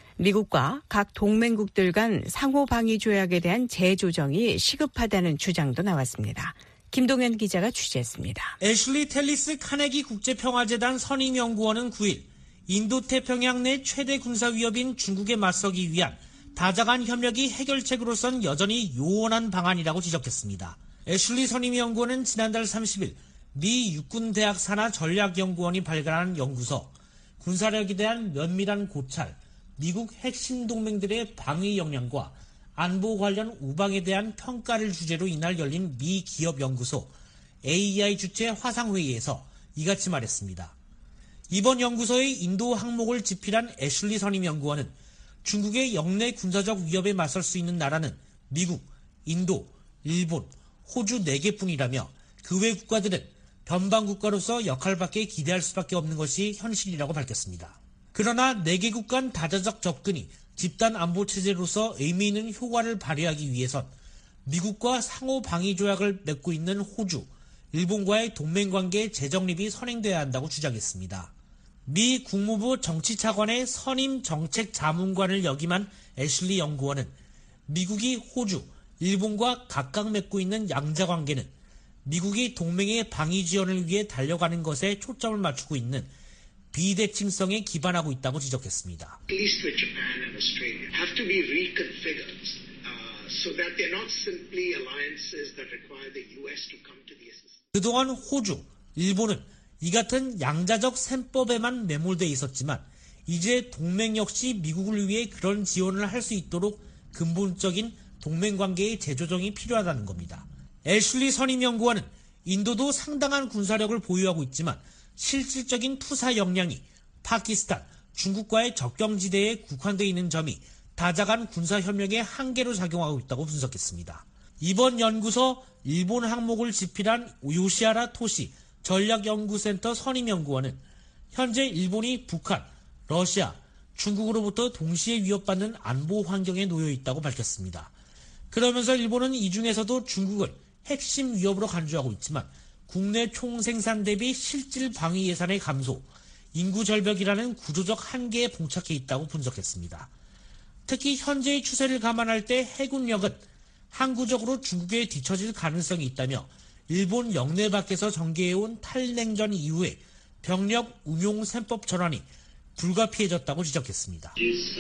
미국과 각 동맹국들 간 상호 방위 조약에 대한 재조정이 시급하다는 주장도 나왔습니다. 김동현 기자가 취재했습니다. 애슐리 텔리스 카네기 국제평화재단 선임연구원은 구 일 인도태평양 내 최대 군사 위협인 중국에 맞서기 위한 다자간 협력이 해결책으로선 여전히 요원한 방안이라고 지적했습니다. 애슐리 선임연구원은 지난달 삼십 일 미 육군대학 산하 전략연구원이 발간한 연구서 군사력에 대한 면밀한 고찰, 미국 핵심 동맹들의 방위 역량과 안보 관련 우방에 대한 평가를 주제로 이날 열린 미 기업연구소 에이이아이 주최 화상회의에서 이같이 말했습니다. 이번 연구소의 인도 항목을 집필한 애슐리 선임연구원은 중국의 영내 군사적 위협에 맞설 수 있는 나라는 미국, 인도, 일본, 호주 네 개뿐이라며 그 외 국가들은 변방국가로서 역할밖에 기대할 수밖에 없는 것이 현실이라고 밝혔습니다. 그러나 네 개국 간 다자적 접근이 집단 안보 체제로서 의미 있는 효과를 발휘하기 위해선 미국과 상호 방위 조약을 맺고 있는 호주, 일본과의 동맹관계의 재정립이 선행돼야 한다고 주장했습니다. 미 국무부 정치차관의 선임 정책 자문관을 역임한 애슐리 연구원은 미국이 호주, 일본과 각각 맺고 있는 양자관계는 미국이 동맹의 방위 지원을 위해 달려가는 것에 초점을 맞추고 있는 비대칭성에 기반하고 있다고 지적했습니다. 그동안 호주, 일본은 이 같은 양자적 셈법에만 매몰돼 있었지만 이제 동맹 역시 미국을 위해 그런 지원을 할 수 있도록 근본적인 동맹관계의 재조정이 필요하다는 겁니다. 애슐리 선임연구원은 인도도 상당한 군사력을 보유하고 있지만 실질적인 투사 역량이 파키스탄, 중국과의 접경지대에 국한되어 있는 점이 다자간 군사협력의 한계로 작용하고 있다고 분석했습니다. 이번 연구소 일본 항목을 집필한 요시하라 토시 전략연구센터 선임연구원은 현재 일본이 북한, 러시아, 중국으로부터 동시에 위협받는 안보 환경에 놓여 있다고 밝혔습니다. 그러면서 일본은 이 중에서도 중국을 핵심 위협으로 간주하고 있지만 국내 총생산 대비 실질 방위 예산의 감소, 인구 절벽이라는 구조적 한계에 봉착해 있다고 분석했습니다. 특히 현재의 추세를 감안할 때 해군력은 항구적으로 중국에 뒤처질 가능성이 있다며 일본 영내 밖에서 전개해온 탈냉전 이후에 병력 운용 셈법 전환이 불가피해졌다고 지적했습니다.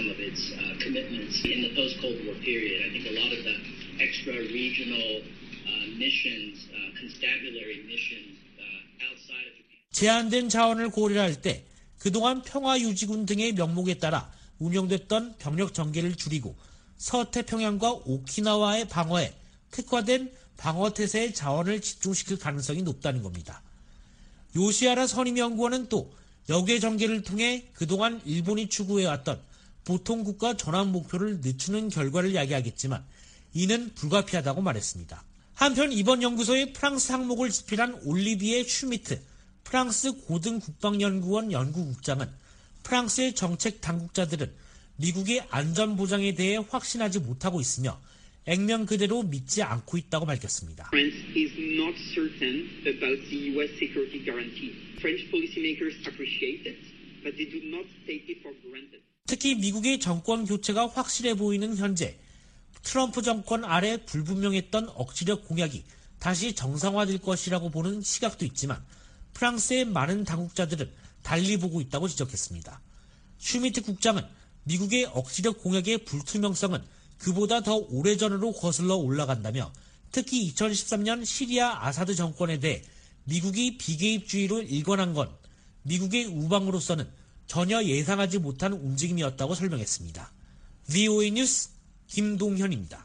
제한된 자원을 고려할 때 그동안 평화유지군 등의 명목에 따라 운영됐던 병력 전개를 줄이고 서태평양과 오키나와의 방어에 특화된 방어태세의 자원을 집중시킬 가능성이 높다는 겁니다. 요시하라 선임연구원은 또 역외 전개를 통해 그동안 일본이 추구해왔던 보통국가 전환 목표를 늦추는 결과를 야기하겠지만 이는 불가피하다고 말했습니다. 한편 이번 연구소의 프랑스 항목을 집필한 올리비에 슈미트 프랑스 고등국방연구원 연구국장은 프랑스의 정책 당국자들은 미국의 안전보장에 대해 확신하지 못하고 있으며 액면 그대로 믿지 않고 있다고 밝혔습니다. France is not certain about the U S security guarantee. French policymakers appreciate it, but they do not take it for granted. 특히 미국의 정권 교체가 확실해 보이는 현재 트럼프 정권 아래 불분명했던 억지력 공약이 다시 정상화될 것이라고 보는 시각도 있지만 프랑스의 많은 당국자들은 달리 보고 있다고 지적했습니다. 슈미트 국장은 미국의 억지력 공약의 불투명성은 그보다 더 오래전으로 거슬러 올라간다며 특히 이천십삼 년 시리아 아사드 정권에 대해 미국이 비개입주의로 일관한 건 미국의 우방으로서는 전혀 예상하지 못한 움직임이었다고 설명했습니다. 브이오에이 뉴스 김동현입니다.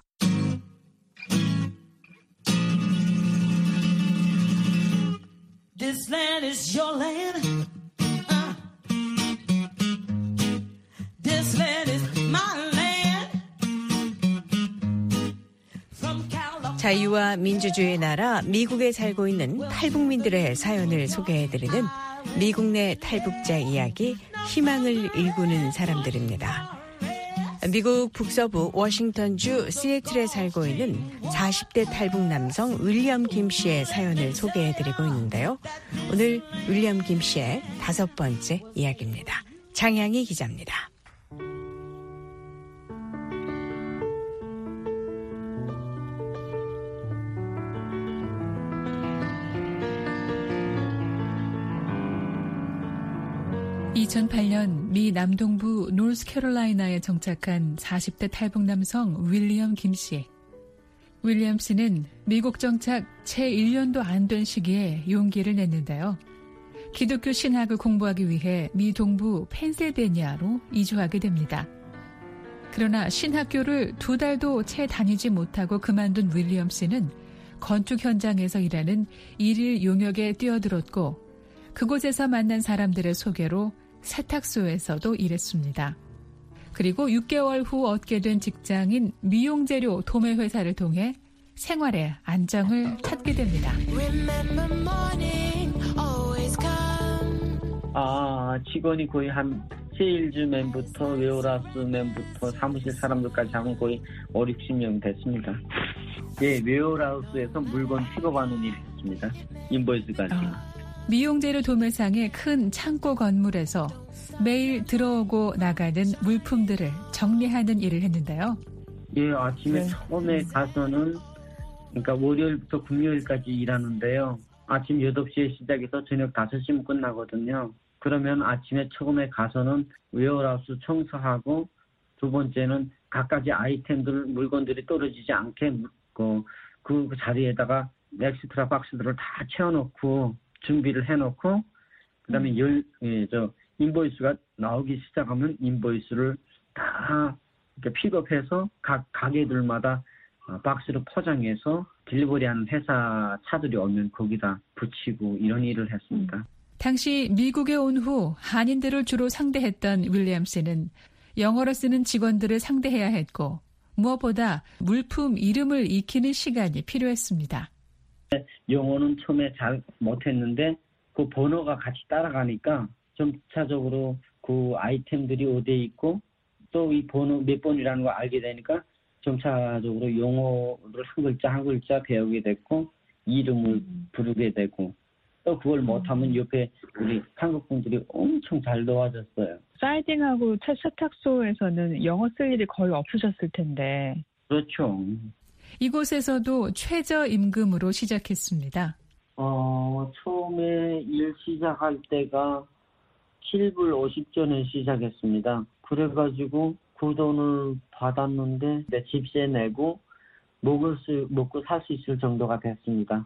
This land is your land. Uh. This land is my land. From California. 자유와 민주주의의 나라 미국에 살고 있는 탈북민들의 사연을 소개해드리는 미국 내 탈북자 이야기, 희망을 일구는 사람들입니다. 미국 북서부 워싱턴주 시애틀에 살고 있는 사십 대 탈북 남성 윌리엄 김 씨의 사연을 소개해드리고 있는데요. 오늘 윌리엄 김 씨의 다섯 번째 이야기입니다. 장향희 기자입니다. 이천팔 년 미 남동부 노스캐롤라이나에 정착한 사십 대 탈북 남성 윌리엄 김 씨. 윌리엄 씨는 미국 정착 채 일 년도 안 된 시기에 용기를 냈는데요. 기독교 신학을 공부하기 위해 미 동부 펜실베니아로 이주하게 됩니다. 그러나 신학교를 두 달도 채 다니지 못하고 그만둔 윌리엄 씨는 건축 현장에서 일하는 일일 용역에 뛰어들었고 그곳에서 만난 사람들의 소개로 세탁소에서도 일했습니다. 그리고 육 개월 후 얻게 된 직장인 미용재료 도매 회사를 통해 생활의 안정을 찾게 됩니다. 아, 직원이 거의 한 세일즈맨부터 웨어하우스맨부터 사무실 사람들까지 하면 거의 오십, 육십 명 됐습니다. 예, 웨어하우스에서 물건 픽업하는 일이 있습니다. 인보이스 가지고. 아. 미용재료 도매상의 큰 창고 건물에서 매일 들어오고 나가는 물품들을 정리하는 일을 했는데요. 예, 아침에 네. 처음에 가서는 그러니까 월요일부터 금요일까지 일하는데요. 아침 여덟 시에 시작해서 저녁 다섯 시면 끝나거든요. 그러면 아침에 처음에 가서는 웨어하우스 청소하고 두 번째는 각가지 아이템들, 물건들이 떨어지지 않게 그, 그 자리에다가 엑스트라 박스들을 다 채워놓고 준비를 해놓고 그다음에 음. 열, 예, 저 인보이스가 나오기 시작하면 인보이스를 다 이렇게 픽업해서 각 가게들마다 박스로 포장해서 딜리버리하는 회사 차들이 오면 거기다 붙이고 이런 일을 했습니다. 음. 당시 미국에 온 후 한인들을 주로 상대했던 윌리엄 씨는 영어로 쓰는 직원들을 상대해야 했고 무엇보다 물품 이름을 익히는 시간이 필요했습니다. 영어는 처음에 잘 못했는데 그 번호가 같이 따라가니까 점차적으로 그 아이템들이 어디에 있고 또 이 번호 몇 번이라는 걸 알게 되니까 점차적으로 영어를 한 글자 한 글자 배우게 됐고 이름을 음. 부르게 되고 또 그걸 못하면 옆에 우리 한국 분들이 엄청 잘 도와줬어요. 사이딩하고 세탁소에서는 영어 쓸 일이 거의 없으셨을 텐데. 그렇죠. 이곳에서도 최저임금으로 시작했습니다. 어, 처음에 일 시작할 때가 칠 불 오십 전에 시작했습니다. 그래가지고 그 돈을 받았는데 내 집세 내고 먹을 수, 먹고 살 수 있을 정도가 됐습니다.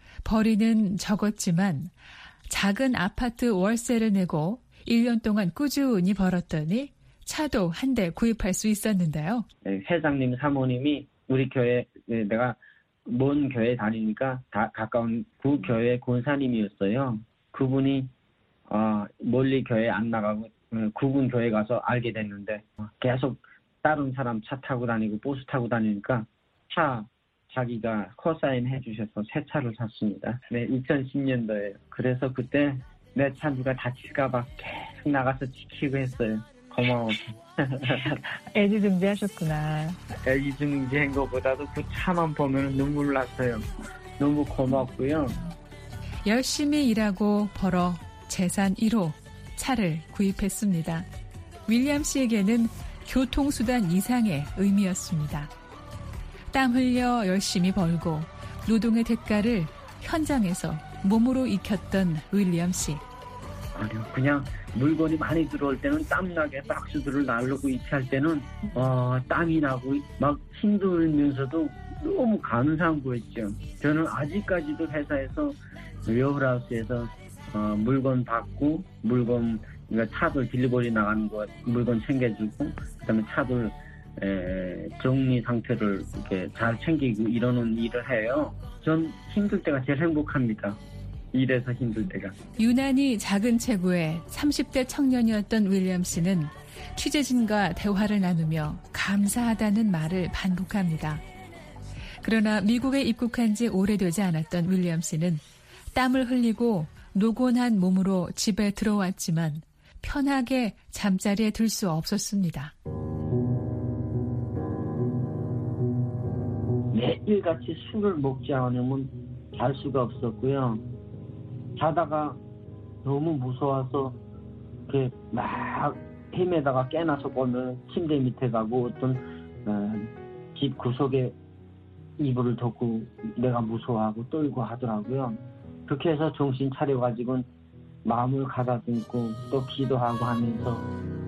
벌이는 적었지만 작은 아파트 월세를 내고 일 년 동안 꾸준히 벌었더니 차도 한 대 구입할 수 있었는데요. 네, 회장님 사모님이 우리 교회 내가 먼 교회 다니니까 다 가까운 구 교회 권사님이었어요. 그분이 어, 멀리 교회 안 나가고 구군 교회 가서 알게 됐는데 계속 다른 사람 차 타고 다니고 버스 타고 다니니까 차 자기가 코사인 해주셔서 새 차를 샀습니다. 네, 이천십 년도에. 그래서 그때 내 차 누가 다칠까봐 계속 나가서 지키고 했어요. 고마워. 애지중지하셨구나. 애지중지한 것보다도 그 차만 보면 눈물 났어요. 너무 고맙고요. 열심히 일하고 벌어 재산 일 호 차를 구입했습니다. 윌리엄 씨에게는 교통수단 이상의 의미였습니다. 땀 흘려 열심히 벌고 노동의 대가를 현장에서 몸으로 익혔던 윌리엄 씨. 아니요, 그냥 물건이 많이 들어올 때는 땀나게 박스들을 나르고 이렇게 할 때는 어, 땀이 나고 막 힘들면서도 너무 감사한 거였죠. 저는 아직까지도 회사에서 웨어하우스에서 어, 물건 받고 물건 그러니까 차들 딜리버리 나가는 거 물건 챙겨주고 그다음에 차들 에, 정리 상태를 이렇게 잘 챙기고 이러는 일을 해요. 전 힘들 때가 제일 행복합니다. 일해서 힘들 때가. 유난히 작은 체구의 삼십 대 청년이었던 윌리엄 씨는 취재진과 대화를 나누며 감사하다는 말을 반복합니다. 그러나 미국에 입국한 지 오래되지 않았던 윌리엄 씨는 땀을 흘리고 노곤한 몸으로 집에 들어왔지만 편하게 잠자리에 들 수 없었습니다. 매일같이 술을 먹지 않으면 잘 수가 없었고요. 자다가 너무 무서워서 이렇게 막 헤매다가 깨나서 보면 침대 밑에 가고 어떤 어, 집 구석에 이불을 덮고 내가 무서워하고 떨고 하더라고요. 그렇게 해서 정신 차려가지고 마음을 가다듬고 또 기도하고 하면서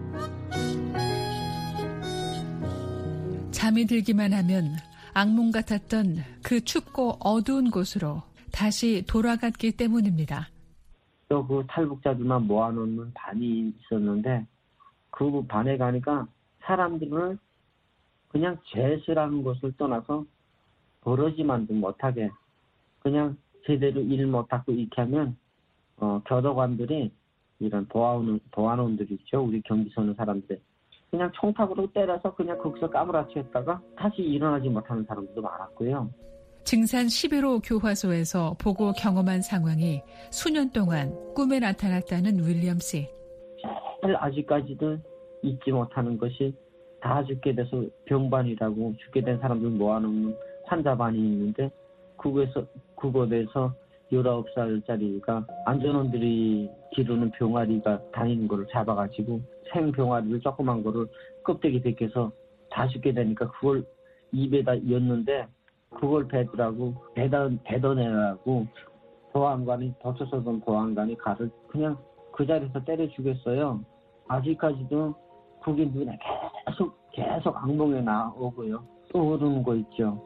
잠이 들기만 하면 악몽 같았던 그 춥고 어두운 곳으로 다시 돌아갔기 때문입니다. 또 그 탈북자들만 모아놓는 반이 있었는데 그 반에 가니까 사람들을 그냥 죄수라는 것을 떠나서 버러지만도 못하게 그냥 제대로 일 못하고 이렇게 하면 어, 교도관들이 이런 보안원, 보안원들이 있죠. 우리 경기 서는 사람들 그냥 총탁으로 때려서 그냥 거기서 까무라치 했다가 다시 일어나지 못하는 사람들도 많았고요. 증산 십일 호 교화소에서 보고 경험한 상황이 수년 동안 꿈에 나타났다는 윌리엄 씨. 제일 아직까지도 잊지 못하는 것이 다 죽게 돼서 병반이라고 죽게 된 사람들 모아놓는 환자반이 있는데 그곳에서, 그곳에서 열아홉 살짜리가 안전원들이 기르는 병아리가 다니는 거를 잡아가지고 생병아리를 조그만 거를 껍데기 벗겨서 다 죽게 되니까 그걸 입에다 였는데 그걸 배더라고 배다, 배더내라고 보안관이 덧쳐서던 보안관이 가를 그냥 그 자리에서 때려 죽였어요. 아직까지도 그게 눈에 계속 계속 악몽에 나오고요. 떠오르는 거 있죠.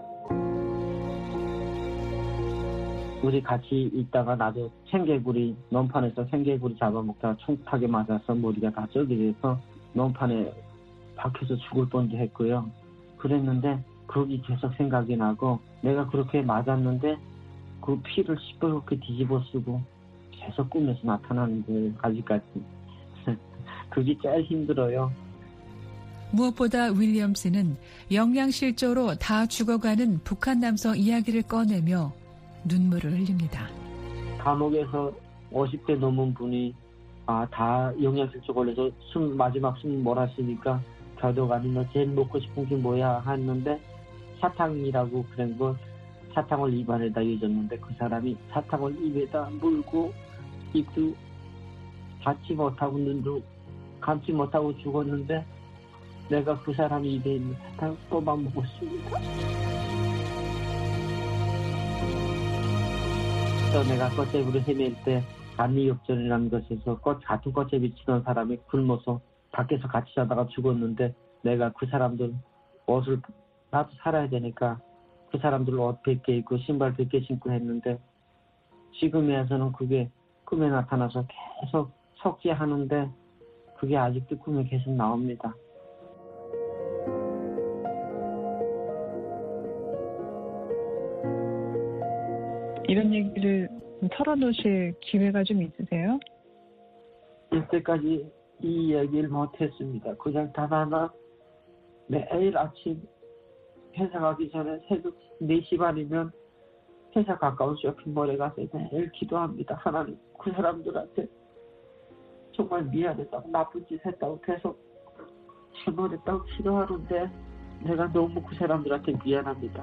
우리 같이 있다가 나도 생개구리 논판에서 생개구리 잡아먹다가 총탁에 맞아서 머리가 다 쩌게 돼서 논판에 박혀서 죽을 뻔도 했고요. 그랬는데 그게 계속 생각이 나고 내가 그렇게 맞았는데 그 피를 시뻘겋게 뒤집어 쓰고 계속 꿈에서 나타나는 거예요. 아직까지. 그게 제일 힘들어요. 무엇보다 윌리엄 씨는 영양실조로 다 죽어가는 북한 남성 이야기를 꺼내며 눈물을 흘립니다. 감옥에서 오십 대 넘은 분이 아, 다 영양실조 걸려서 숨 마지막 숨 몰았으니까 교도관이 너 제일 먹고 싶은 게 뭐야 했는데 사탕이라고 그런 거 사탕을 입안에다 잊었는데 그 사람이 사탕을 입에다 물고 입도 닫지 못하고 눈도 감지 못하고 죽었는데 내가 그 사람 입에 있는 사탕을 뽑아 먹었습니다. 또 내가 꽃제비로 헤맬 때 감리역전이라는 것에서 꽃, 같은 꽃제비 치던 사람이 굶어서 밖에서 같이 자다가 죽었는데 내가 그 사람들 옷을 나도 살아야 되니까 그 사람들 옷 백 개 입고 신발 백 개 신고 했는데 지금에 와서는 그게 꿈에 나타나서 계속 속죄하는데 그게 아직도 꿈에 계속 나옵니다. 이런 얘기를 털어놓으실 기회가 좀 있으세요? 이때까지 이 얘기를 못했습니다. 그냥 단 하나 매일 아침 회사 가기 전에 새벽 네 시 반이면 회사 가까운 쇼핑몰에 가서 매일 기도합니다. 하나님, 그 사람들한테 정말 미안했다고, 나쁜 짓 했다고, 계속 잘못했다고 기도하는데 내가 너무 그 사람들한테 미안합니다.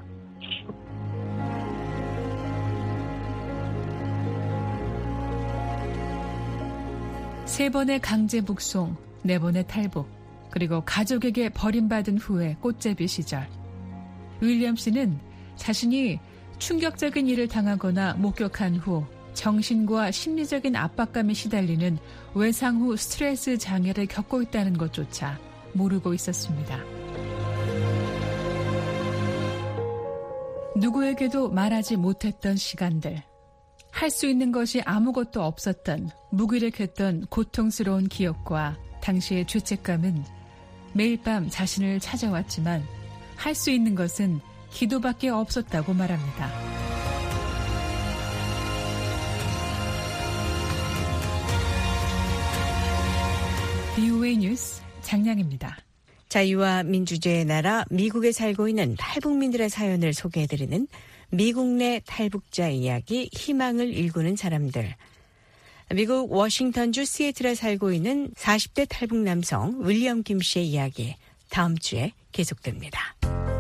세 번의 강제 북송, 네 번의 탈북, 그리고 가족에게 버림받은 후의 꽃제비 시절. 윌리엄 씨는 자신이 충격적인 일을 당하거나 목격한 후 정신과 심리적인 압박감에 시달리는 외상 후 스트레스 장애를 겪고 있다는 것조차 모르고 있었습니다. 누구에게도 말하지 못했던 시간들. 할 수 있는 것이 아무것도 없었던 무기력했던 고통스러운 기억과 당시의 죄책감은 매일 밤 자신을 찾아왔지만 할 수 있는 것은 기도밖에 없었다고 말합니다. 비오에이 뉴스 장량입니다. 자유와 민주주의의 나라 미국에 살고 있는 탈북민들의 사연을 소개해드리는 미국 내 탈북자 이야기, 희망을 일구는 사람들. 미국 워싱턴주 시애틀에 살고 있는 사십 대 탈북 남성 윌리엄 김 씨의 이야기, 다음 주에 계속됩니다.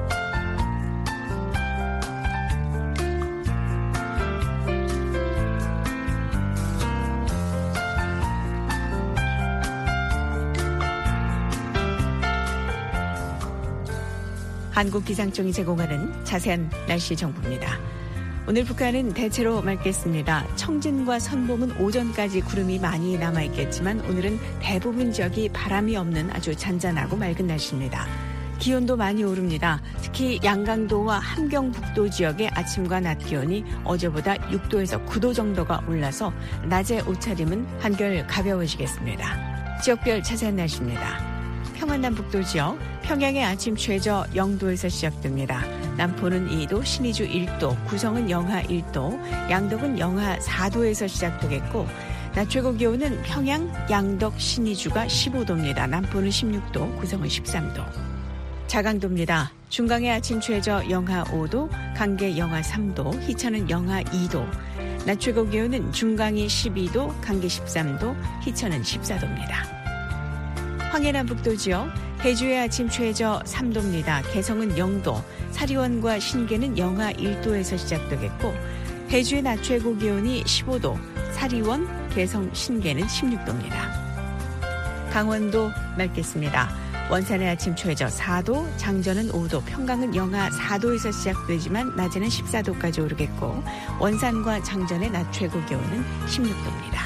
한국기상청이 제공하는 자세한 날씨 정보입니다. 오늘 북한은 대체로 맑겠습니다. 청진과 선봉은 오전까지 구름이 많이 남아있겠지만 오늘은 대부분 지역이 바람이 없는 아주 잔잔하고 맑은 날씨입니다. 기온도 많이 오릅니다. 특히 양강도와 함경북도 지역의 아침과 낮 기온이 어제보다 육 도에서 구 도 정도가 올라서 낮에 옷차림은 한결 가벼워지겠습니다. 지역별 자세한 날씨입니다. 평안남북도 지역, 평양의 아침 최저 영 도에서 시작됩니다. 남포는 이 도, 신의주 일 도, 구성은 영하 일 도, 양덕은 영하 사 도에서 시작되겠고 낮 최고 기온은 평양, 양덕, 신의주가 십오 도입니다. 남포는 십육 도, 구성은 십삼 도. 자강도입니다. 중강의 아침 최저 영하 오 도, 강계 영하 삼 도, 희천은 영하 이 도. 낮 최고 기온은 중강이 십이 도, 강계 십삼 도, 희천은 십사 도입니다. 황해남북도 지역, 해주의 아침 최저 삼 도입니다. 개성은 영 도, 사리원과 신계는 영하 일 도에서 시작되겠고 해주의 낮 최고 기온이 십오 도, 사리원, 개성, 신계는 십육 도입니다. 강원도 맑겠습니다. 원산의 아침 최저 사 도, 장전은 오 도, 평강은 영하 사 도에서 시작되지만 낮에는 십사 도까지 오르겠고 원산과 장전의 낮 최고 기온은 십육 도입니다.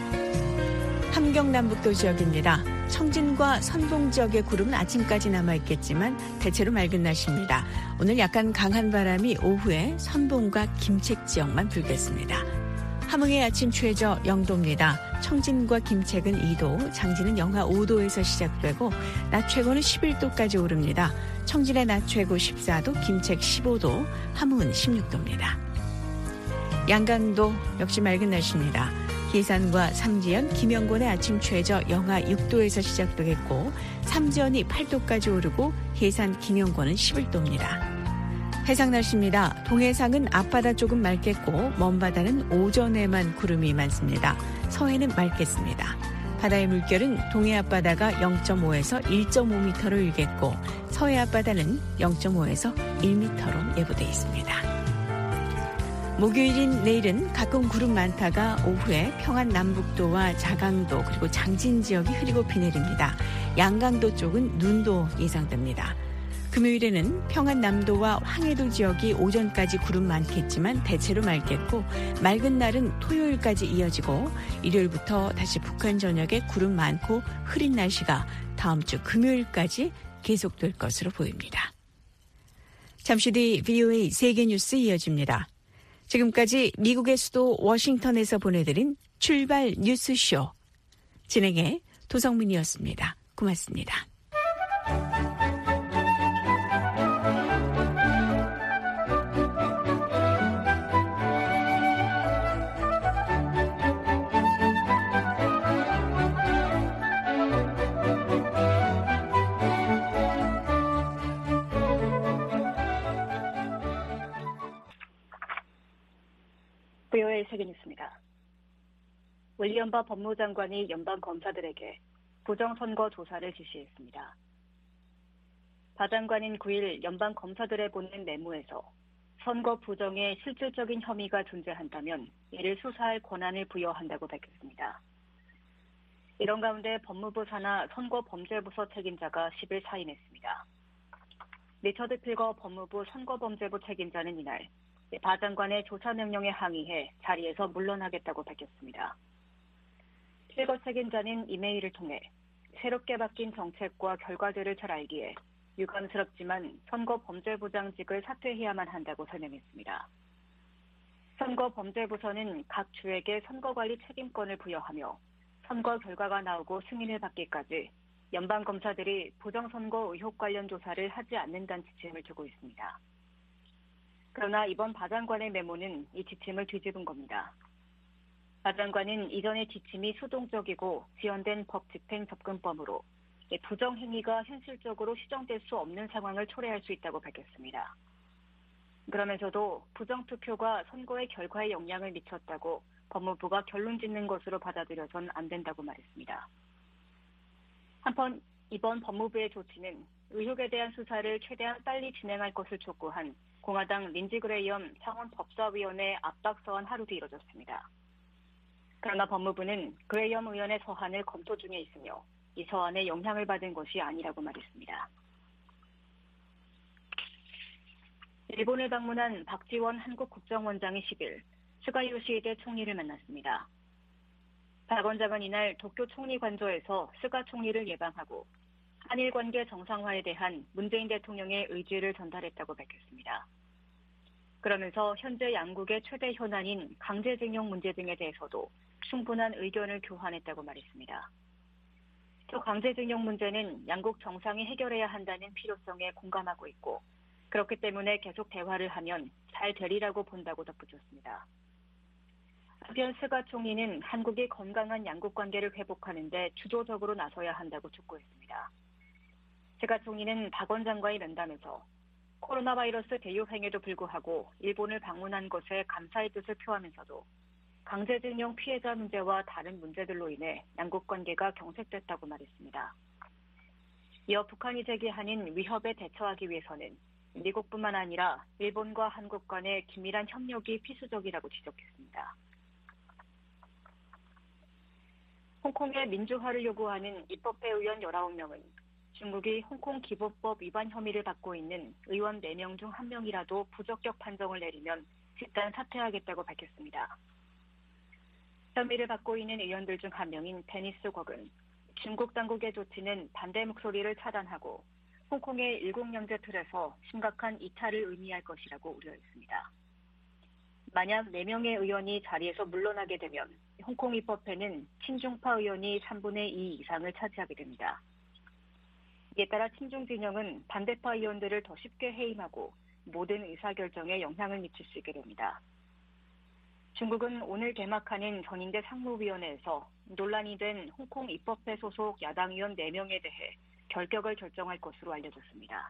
함경남북도 지역입니다. 청진과 선봉 지역의 구름은 아침까지 남아있겠지만 대체로 맑은 날씨입니다. 오늘 약간 강한 바람이 오후에 선봉과 김책 지역만 불겠습니다. 함흥의 아침 최저 영 도입니다. 청진과 김책은 이 도, 장진은 영하 오 도에서 시작되고 낮 최고는 십일 도까지 오릅니다. 청진의 낮 최고 십사 도, 김책 십오 도, 함흥은 십육 도입니다. 양강도 역시 맑은 날씨입니다. 기산과 삼지연, 김영곤의 아침 최저 영하 육 도에서 시작되겠고 삼지연이 팔 도까지 오르고 해산 김영곤은 십일 도입니다. 해상 날씨입니다. 동해상은 앞바다 조금 맑겠고 먼바다는 오전에만 구름이 많습니다. 서해는 맑겠습니다. 바다의 물결은 동해 앞바다가 영 점 오에서 일 점 오 미터로 일겠고 서해 앞바다는 영 점 오에서 일 미터로 예보돼 있습니다. 목요일인 내일은 가끔 구름 많다가 오후에 평안 남북도와 자강도 그리고 장진 지역이 흐리고 비 내립니다. 양강도 쪽은 눈도 예상됩니다. 금요일에는 평안 남도와 황해도 지역이 오전까지 구름 많겠지만 대체로 맑겠고 맑은 날은 토요일까지 이어지고 일요일부터 다시 북한 전역에 구름 많고 흐린 날씨가 다음 주 금요일까지 계속될 것으로 보입니다. 잠시 뒤 비오에이 세계뉴스 이어집니다. 지금까지 미국의 수도 워싱턴에서 보내드린 출발 뉴스쇼. 진행의 도성민이었습니다. 고맙습니다. 브이오에이 세계뉴스입니다. 윌리엄 바 법무장관이 연방 검사들에게 부정선거 조사를 지시했습니다. 바 장관인 구 일 연방 검사들에 보낸 메모에서 선거 부정에 실질적인 혐의가 존재한다면 이를 수사할 권한을 부여한다고 밝혔습니다. 이런 가운데 법무부 산하 선거범죄부서 책임자가 십 일 사임했습니다. 리처드 필거 법무부 선거범죄부 책임자는 이날 바 장관의 조사 명령에 항의해 자리에서 물러나겠다고 밝혔습니다. 필거 책임자는 이메일을 통해 새롭게 바뀐 정책과 결과들을 잘 알기에 유감스럽지만 선거범죄부장직을 사퇴해야만 한다고 설명했습니다. 선거범죄부서는 각 주에게 선거관리 책임권을 부여하며 선거 결과가 나오고 승인을 받기까지 연방검사들이 부정선거 의혹 관련 조사를 하지 않는다는 지침을 두고 있습니다. 그러나 이번 바 장관의 메모는 이 지침을 뒤집은 겁니다. 바 장관은 이전의 지침이 수동적이고 지연된 법 집행 접근법으로 부정행위가 현실적으로 시정될 수 없는 상황을 초래할 수 있다고 밝혔습니다. 그러면서도 부정투표가 선거의 결과에 영향을 미쳤다고 법무부가 결론 짓는 것으로 받아들여선 안 된다고 말했습니다. 한편 이번 법무부의 조치는 의혹에 대한 수사를 최대한 빨리 진행할 것을 촉구한 공화당 린지 그레이엄 상원 법사위원회 압박서한 하루 뒤 이뤄졌습니다. 그러나 법무부는 그레이엄 의원의 서한을 검토 중에 있으며 이 서한에 영향을 받은 것이 아니라고 말했습니다. 일본을 방문한 박지원 한국국정원장이 십 일 스가 요시히데 총리를 만났습니다. 박 원장은 이날 도쿄 총리 관저에서 스가 총리를 예방하고 한일 관계 정상화에 대한 문재인 대통령의 의지를 전달했다고 밝혔습니다. 그러면서 현재 양국의 최대 현안인 강제징용 문제 등에 대해서도 충분한 의견을 교환했다고 말했습니다. 또 강제징용 문제는 양국 정상이 해결해야 한다는 필요성에 공감하고 있고 그렇기 때문에 계속 대화를 하면 잘 되리라고 본다고 덧붙였습니다. 한편 스가 총리는 한국이 건강한 양국 관계를 회복하는 데 주도적으로 나서야 한다고 촉구했습니다. 스가 총리는 박 원장과의 면담에서 코로나 바이러스 대유행에도 불구하고 일본을 방문한 것에 감사의 뜻을 표하면서도 강제징용 피해자 문제와 다른 문제들로 인해 양국 관계가 경색됐다고 말했습니다. 이어 북한이 제기하는 위협에 대처하기 위해서는 미국뿐만 아니라 일본과 한국 간의 긴밀한 협력이 필수적이라고 지적했습니다. 홍콩의 민주화를 요구하는 입법회 의원 열아홉 명은 중국이 홍콩 기본법 위반 혐의를 받고 있는 의원 네 명 중 한 명이라도 부적격 판정을 내리면 집단 사퇴하겠다고 밝혔습니다. 혐의를 받고 있는 의원들 중 한 명인 데니스 곽은 중국 당국의 조치는 반대 목소리를 차단하고 홍콩의 일국연제 틀에서 심각한 이탈을 의미할 것이라고 우려했습니다. 만약 네 명의 의원이 자리에서 물러나게 되면 홍콩 입법회는 친중파 의원이 삼분의 이 이상을 차지하게 됩니다. 이에 따라 친중 진영은 반대파 의원들을 더 쉽게 해임하고 모든 의사결정에 영향을 미칠 수 있게 됩니다. 중국은 오늘 개막하는 전인대 상무위원회에서 논란이 된 홍콩 입법회 소속 야당 의원 네 명에 대해 결격을 결정할 것으로 알려졌습니다.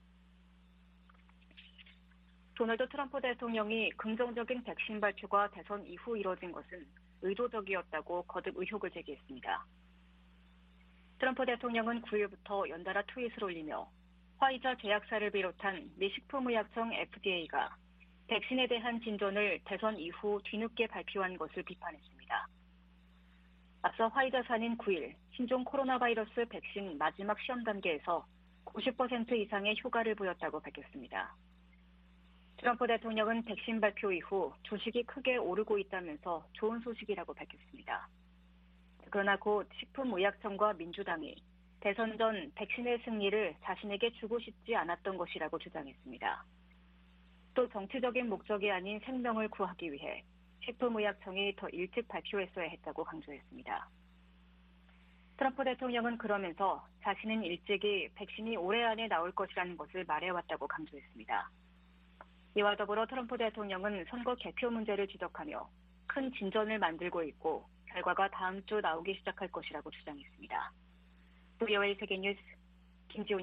도널드 트럼프 대통령이 긍정적인 백신 발표가 대선 이후 이뤄진 것은 의도적이었다고 거듭 의혹을 제기했습니다. 트럼프 대통령은 구 일부터 연달아 트윗을 올리며 화이자 제약사를 비롯한 미 식품의약청 에프디에이가 백신에 대한 진전을 대선 이후 뒤늦게 발표한 것을 비판했습니다. 앞서 화이자사는 구 일 신종 코로나 바이러스 백신 마지막 시험 단계에서 구십 퍼센트 이상의 효과를 보였다고 밝혔습니다. 트럼프 대통령은 백신 발표 이후 주식이 크게 오르고 있다면서 좋은 소식이라고 밝혔습니다. 그러나 곧 식품의약청과 민주당이 대선 전 백신의 승리를 자신에게 주고 싶지 않았던 것이라고 주장했습니다. 또 정치적인 목적이 아닌 생명을 구하기 위해 식품의약청이 더 일찍 발표했어야 했다고 강조했습니다. 트럼프 대통령은 그러면서 자신은 일찍이 백신이 올해 안에 나올 것이라는 것을 말해왔다고 강조했습니다. 이와 더불어 트럼프 대통령은 선거 개표 문제를 지적하며 큰 진전을 만들고 있고 결과가 다음 주 나오기 시작할 것이라고 주장했습니다. 브이오에이 세계뉴스 김지훈